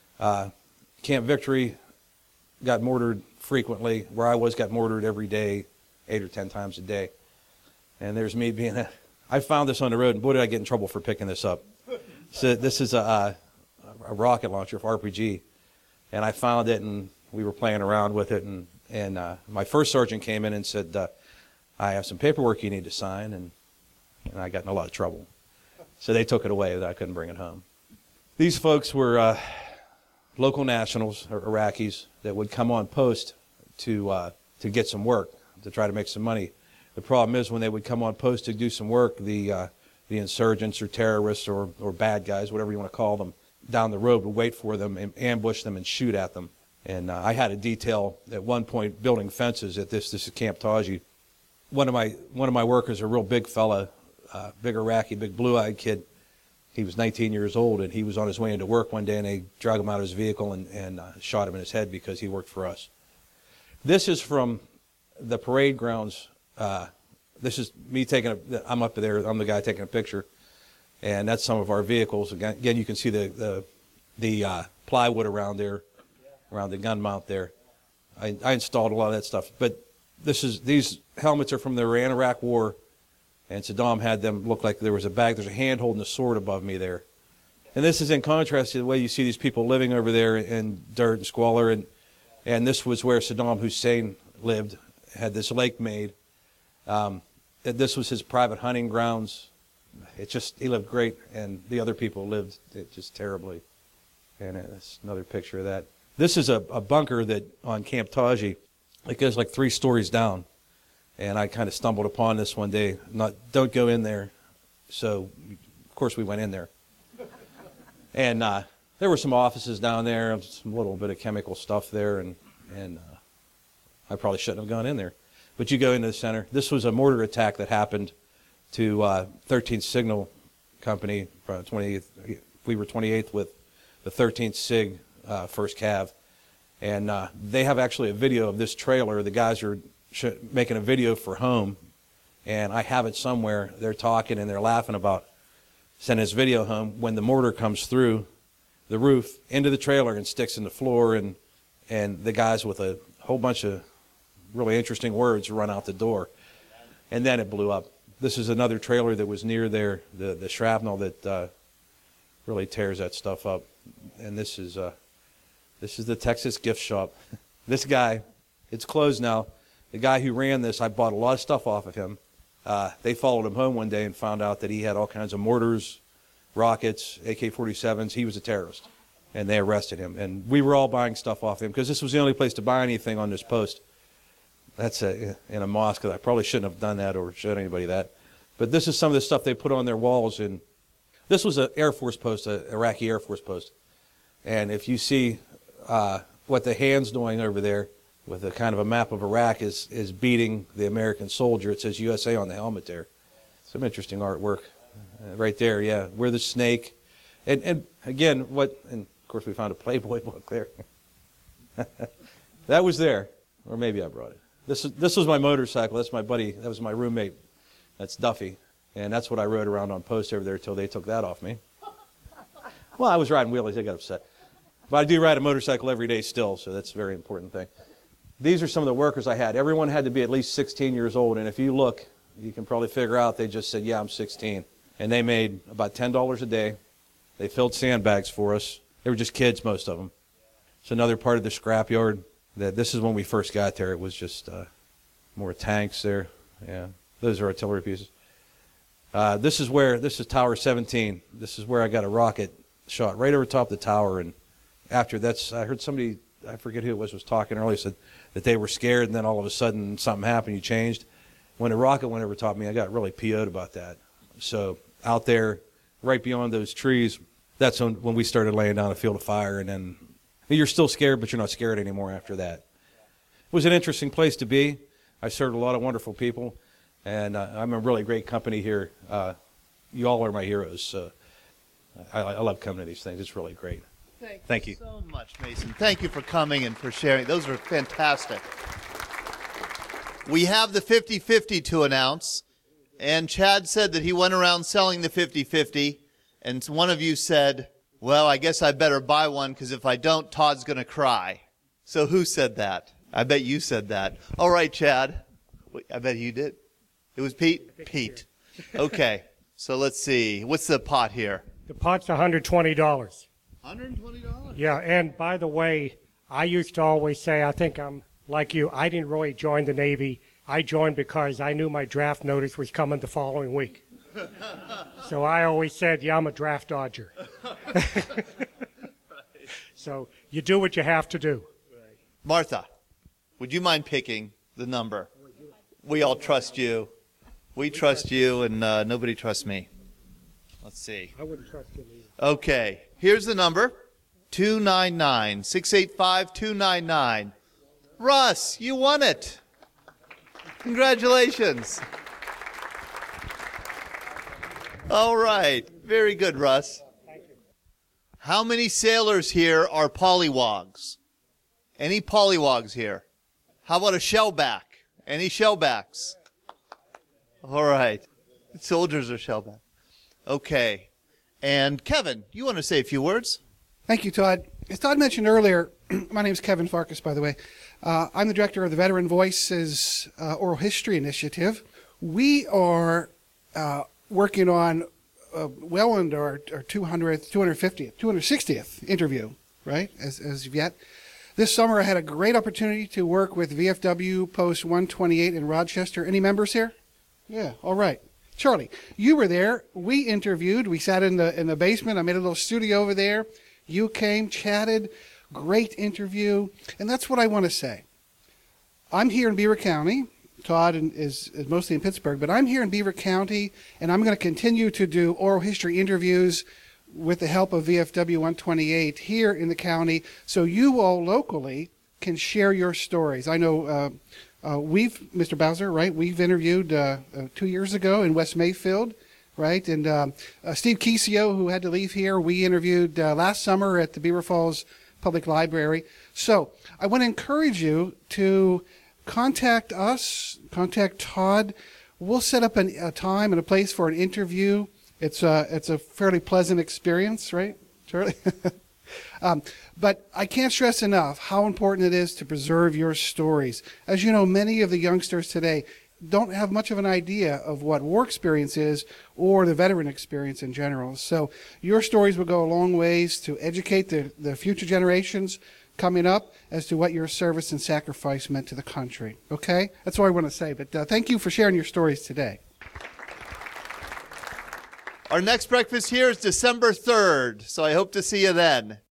Camp Victory got mortared frequently. Where I got mortared every day, 8 or 10 times a day. And there's me I found this on the road, and boy, did I get in trouble for picking this up. So this is a rocket launcher for RPG. And I found it, and we were playing around with it. And my first sergeant came in and said, I have some paperwork you need to sign. And I got in a lot of trouble. So they took it away, that I couldn't bring it home. These folks were local nationals, or Iraqis, that would come on post to get some work, to try to make some money. The problem is, when they would come on post to do some work, the insurgents or terrorists or bad guys, whatever you want to call them, down the road would wait for them and ambush them and shoot at them. And I had a detail at one point building fences at this is Camp Taji. One of my workers, a real big fella, big Iraqi, big blue-eyed kid. He was 19 years old, and he was on his way into work one day, and they dragged him out of his vehicle and shot him in his head because he worked for us. This is from the parade grounds. This is me I'm up there. I'm the guy taking a picture, and that's some of our vehicles. Again, you can see the plywood around there, around the gun mount there. I installed a lot of that stuff. But these helmets are from the Iran-Iraq war, and Saddam had them look like there was a bag. There's a hand holding a sword above me there. And this is in contrast to the way you see these people living over there in dirt and squalor. And this was where Saddam Hussein lived, had this lake made. This was his private hunting grounds. He lived great, and the other people lived just terribly. And that's another picture of that. This is a bunker that on Camp Taji, it goes like 3 stories down. And I kind of stumbled upon this one day. Don't go in there. So, of course, we went in there. And there were some offices down there, some little bit of chemical stuff there, and I probably shouldn't have gone in there. But you go into the center. This was a mortar attack that happened to 13th Signal Company. 28th, we were 28th with the 13th SIG, 1st Cav. And they have actually a video of this trailer. The guys are making a video for home, and I have it somewhere. They're talking and they're laughing about sending this video home when the mortar comes through the roof into the trailer and sticks in the floor, and the guys with a whole bunch of really interesting words run out the door. And then it blew up. This is another trailer that was near there, the shrapnel that really tears that stuff up. And this is the Texas gift shop. This guy, it's closed now. The guy who ran this, I bought a lot of stuff off of him. They followed him home one day and found out that he had all kinds of mortars, rockets, AK-47s. He was a terrorist, and they arrested him. And we were all buying stuff off him because this was the only place to buy anything on this post. That's in a mosque. I probably shouldn't have done that or showed anybody that. But this is some of the stuff they put on their walls. And this was an Air Force post, an Iraqi Air Force post. And if you see what the hand's doing over there with a kind of a map of Iraq is beating the American soldier. It says USA on the helmet there. Some interesting artwork right there, yeah. We're the snake. And again, and of course we found a Playboy book there. That was there. Or maybe I brought it. This was my motorcycle. That's my buddy. That was my roommate. That's Duffy. And that's what I rode around on post over there until they took that off me. Well, I was riding wheelies. They got upset. But I do ride a motorcycle every day still, so that's a very important thing. These are some of the workers I had. Everyone had to be at least 16 years old. And if you look, you can probably figure out they just said, yeah, I'm 16. And they made about $10 a day. They filled sandbags for us. They were just kids, most of them. It's another part of the scrapyard. This is when we first got there. It was just more tanks there. Yeah, those are artillery pieces. This is Tower 17. This is where I got a rocket shot right over top the tower. And after that's, I heard somebody, I forget who it was talking earlier, said that they were scared, and then all of a sudden something happened, you changed. When a rocket went over top of me, I got really PO'd about that. So out there, right beyond those trees, that's when we started laying down a field of fire, and then you're still scared, but you're not scared anymore after that. It was an interesting place to be. I served a lot of wonderful people, and I'm in really great company here. You all are my heroes, so I love coming to these things. It's really great. Thank you so much, Mason. Thank you for coming and for sharing. Those are fantastic. We have the 50-50 to announce, and Chad said that he went around selling the 50-50, and one of you said, well, I guess I better buy one because if I don't, Todd's going to cry. So who said that? I bet you said that. All right, Chad. I bet you did. It was Pete? Pete. Okay. So let's see. What's the pot here? The pot's $120. $120? Yeah, and by the way, I used to always say, I think I'm like you, I didn't really join the Navy. I joined because I knew my draft notice was coming the following week. So I always said, yeah, I'm a draft dodger. So you do what you have to do. Martha, would you mind picking the number? We all trust you. We trust you, and nobody trusts me. Let's see. I wouldn't trust you either. Okay, here's the number, 299, 685-299. Russ, you won it. Congratulations. All right, very good, Russ. Thank you. How many sailors here are polywogs? Any polywogs here? How about a shellback? Any shellbacks? All right. Soldiers are shellback. Okay. And Kevin, you want to say a few words? Thank you, Todd. As Todd mentioned earlier, my name is Kevin Farkas, by the way. I'm the director of the Veteran Voices Oral History Initiative. We are working on well into our 200th, 250th, 260th interview, right, as of yet. This summer I had a great opportunity to work with VFW Post 128 in Rochester. Any members here? Yeah, all right. Charlie, you were there. We interviewed. We sat in the basement. I made a little studio over there. You came, chatted. Great interview. And that's what I want to say. I'm here in Beaver County. Todd is mostly in Pittsburgh, but I'm here in Beaver County, and I'm going to continue to do oral history interviews with the help of VFW 128 here in the county, so you all locally can share your stories. I know Mr. Bowser, right? We've interviewed 2 years ago in West Mayfield, right? And Steve Kesio, who had to leave here, we interviewed last summer at the Beaver Falls Public Library. So I want to encourage you to contact us, contact Todd. We'll set up a time and a place for an interview. It's a fairly pleasant experience, right, Charlie? But I can't stress enough how important it is to preserve your stories. As you know, many of the youngsters today don't have much of an idea of what war experience is or the veteran experience in general. So your stories will go a long ways to educate the future generations coming up as to what your service and sacrifice meant to the country. Okay? That's all I want to say. But thank you for sharing your stories today. Our next breakfast here is December 3rd, so I hope to see you then.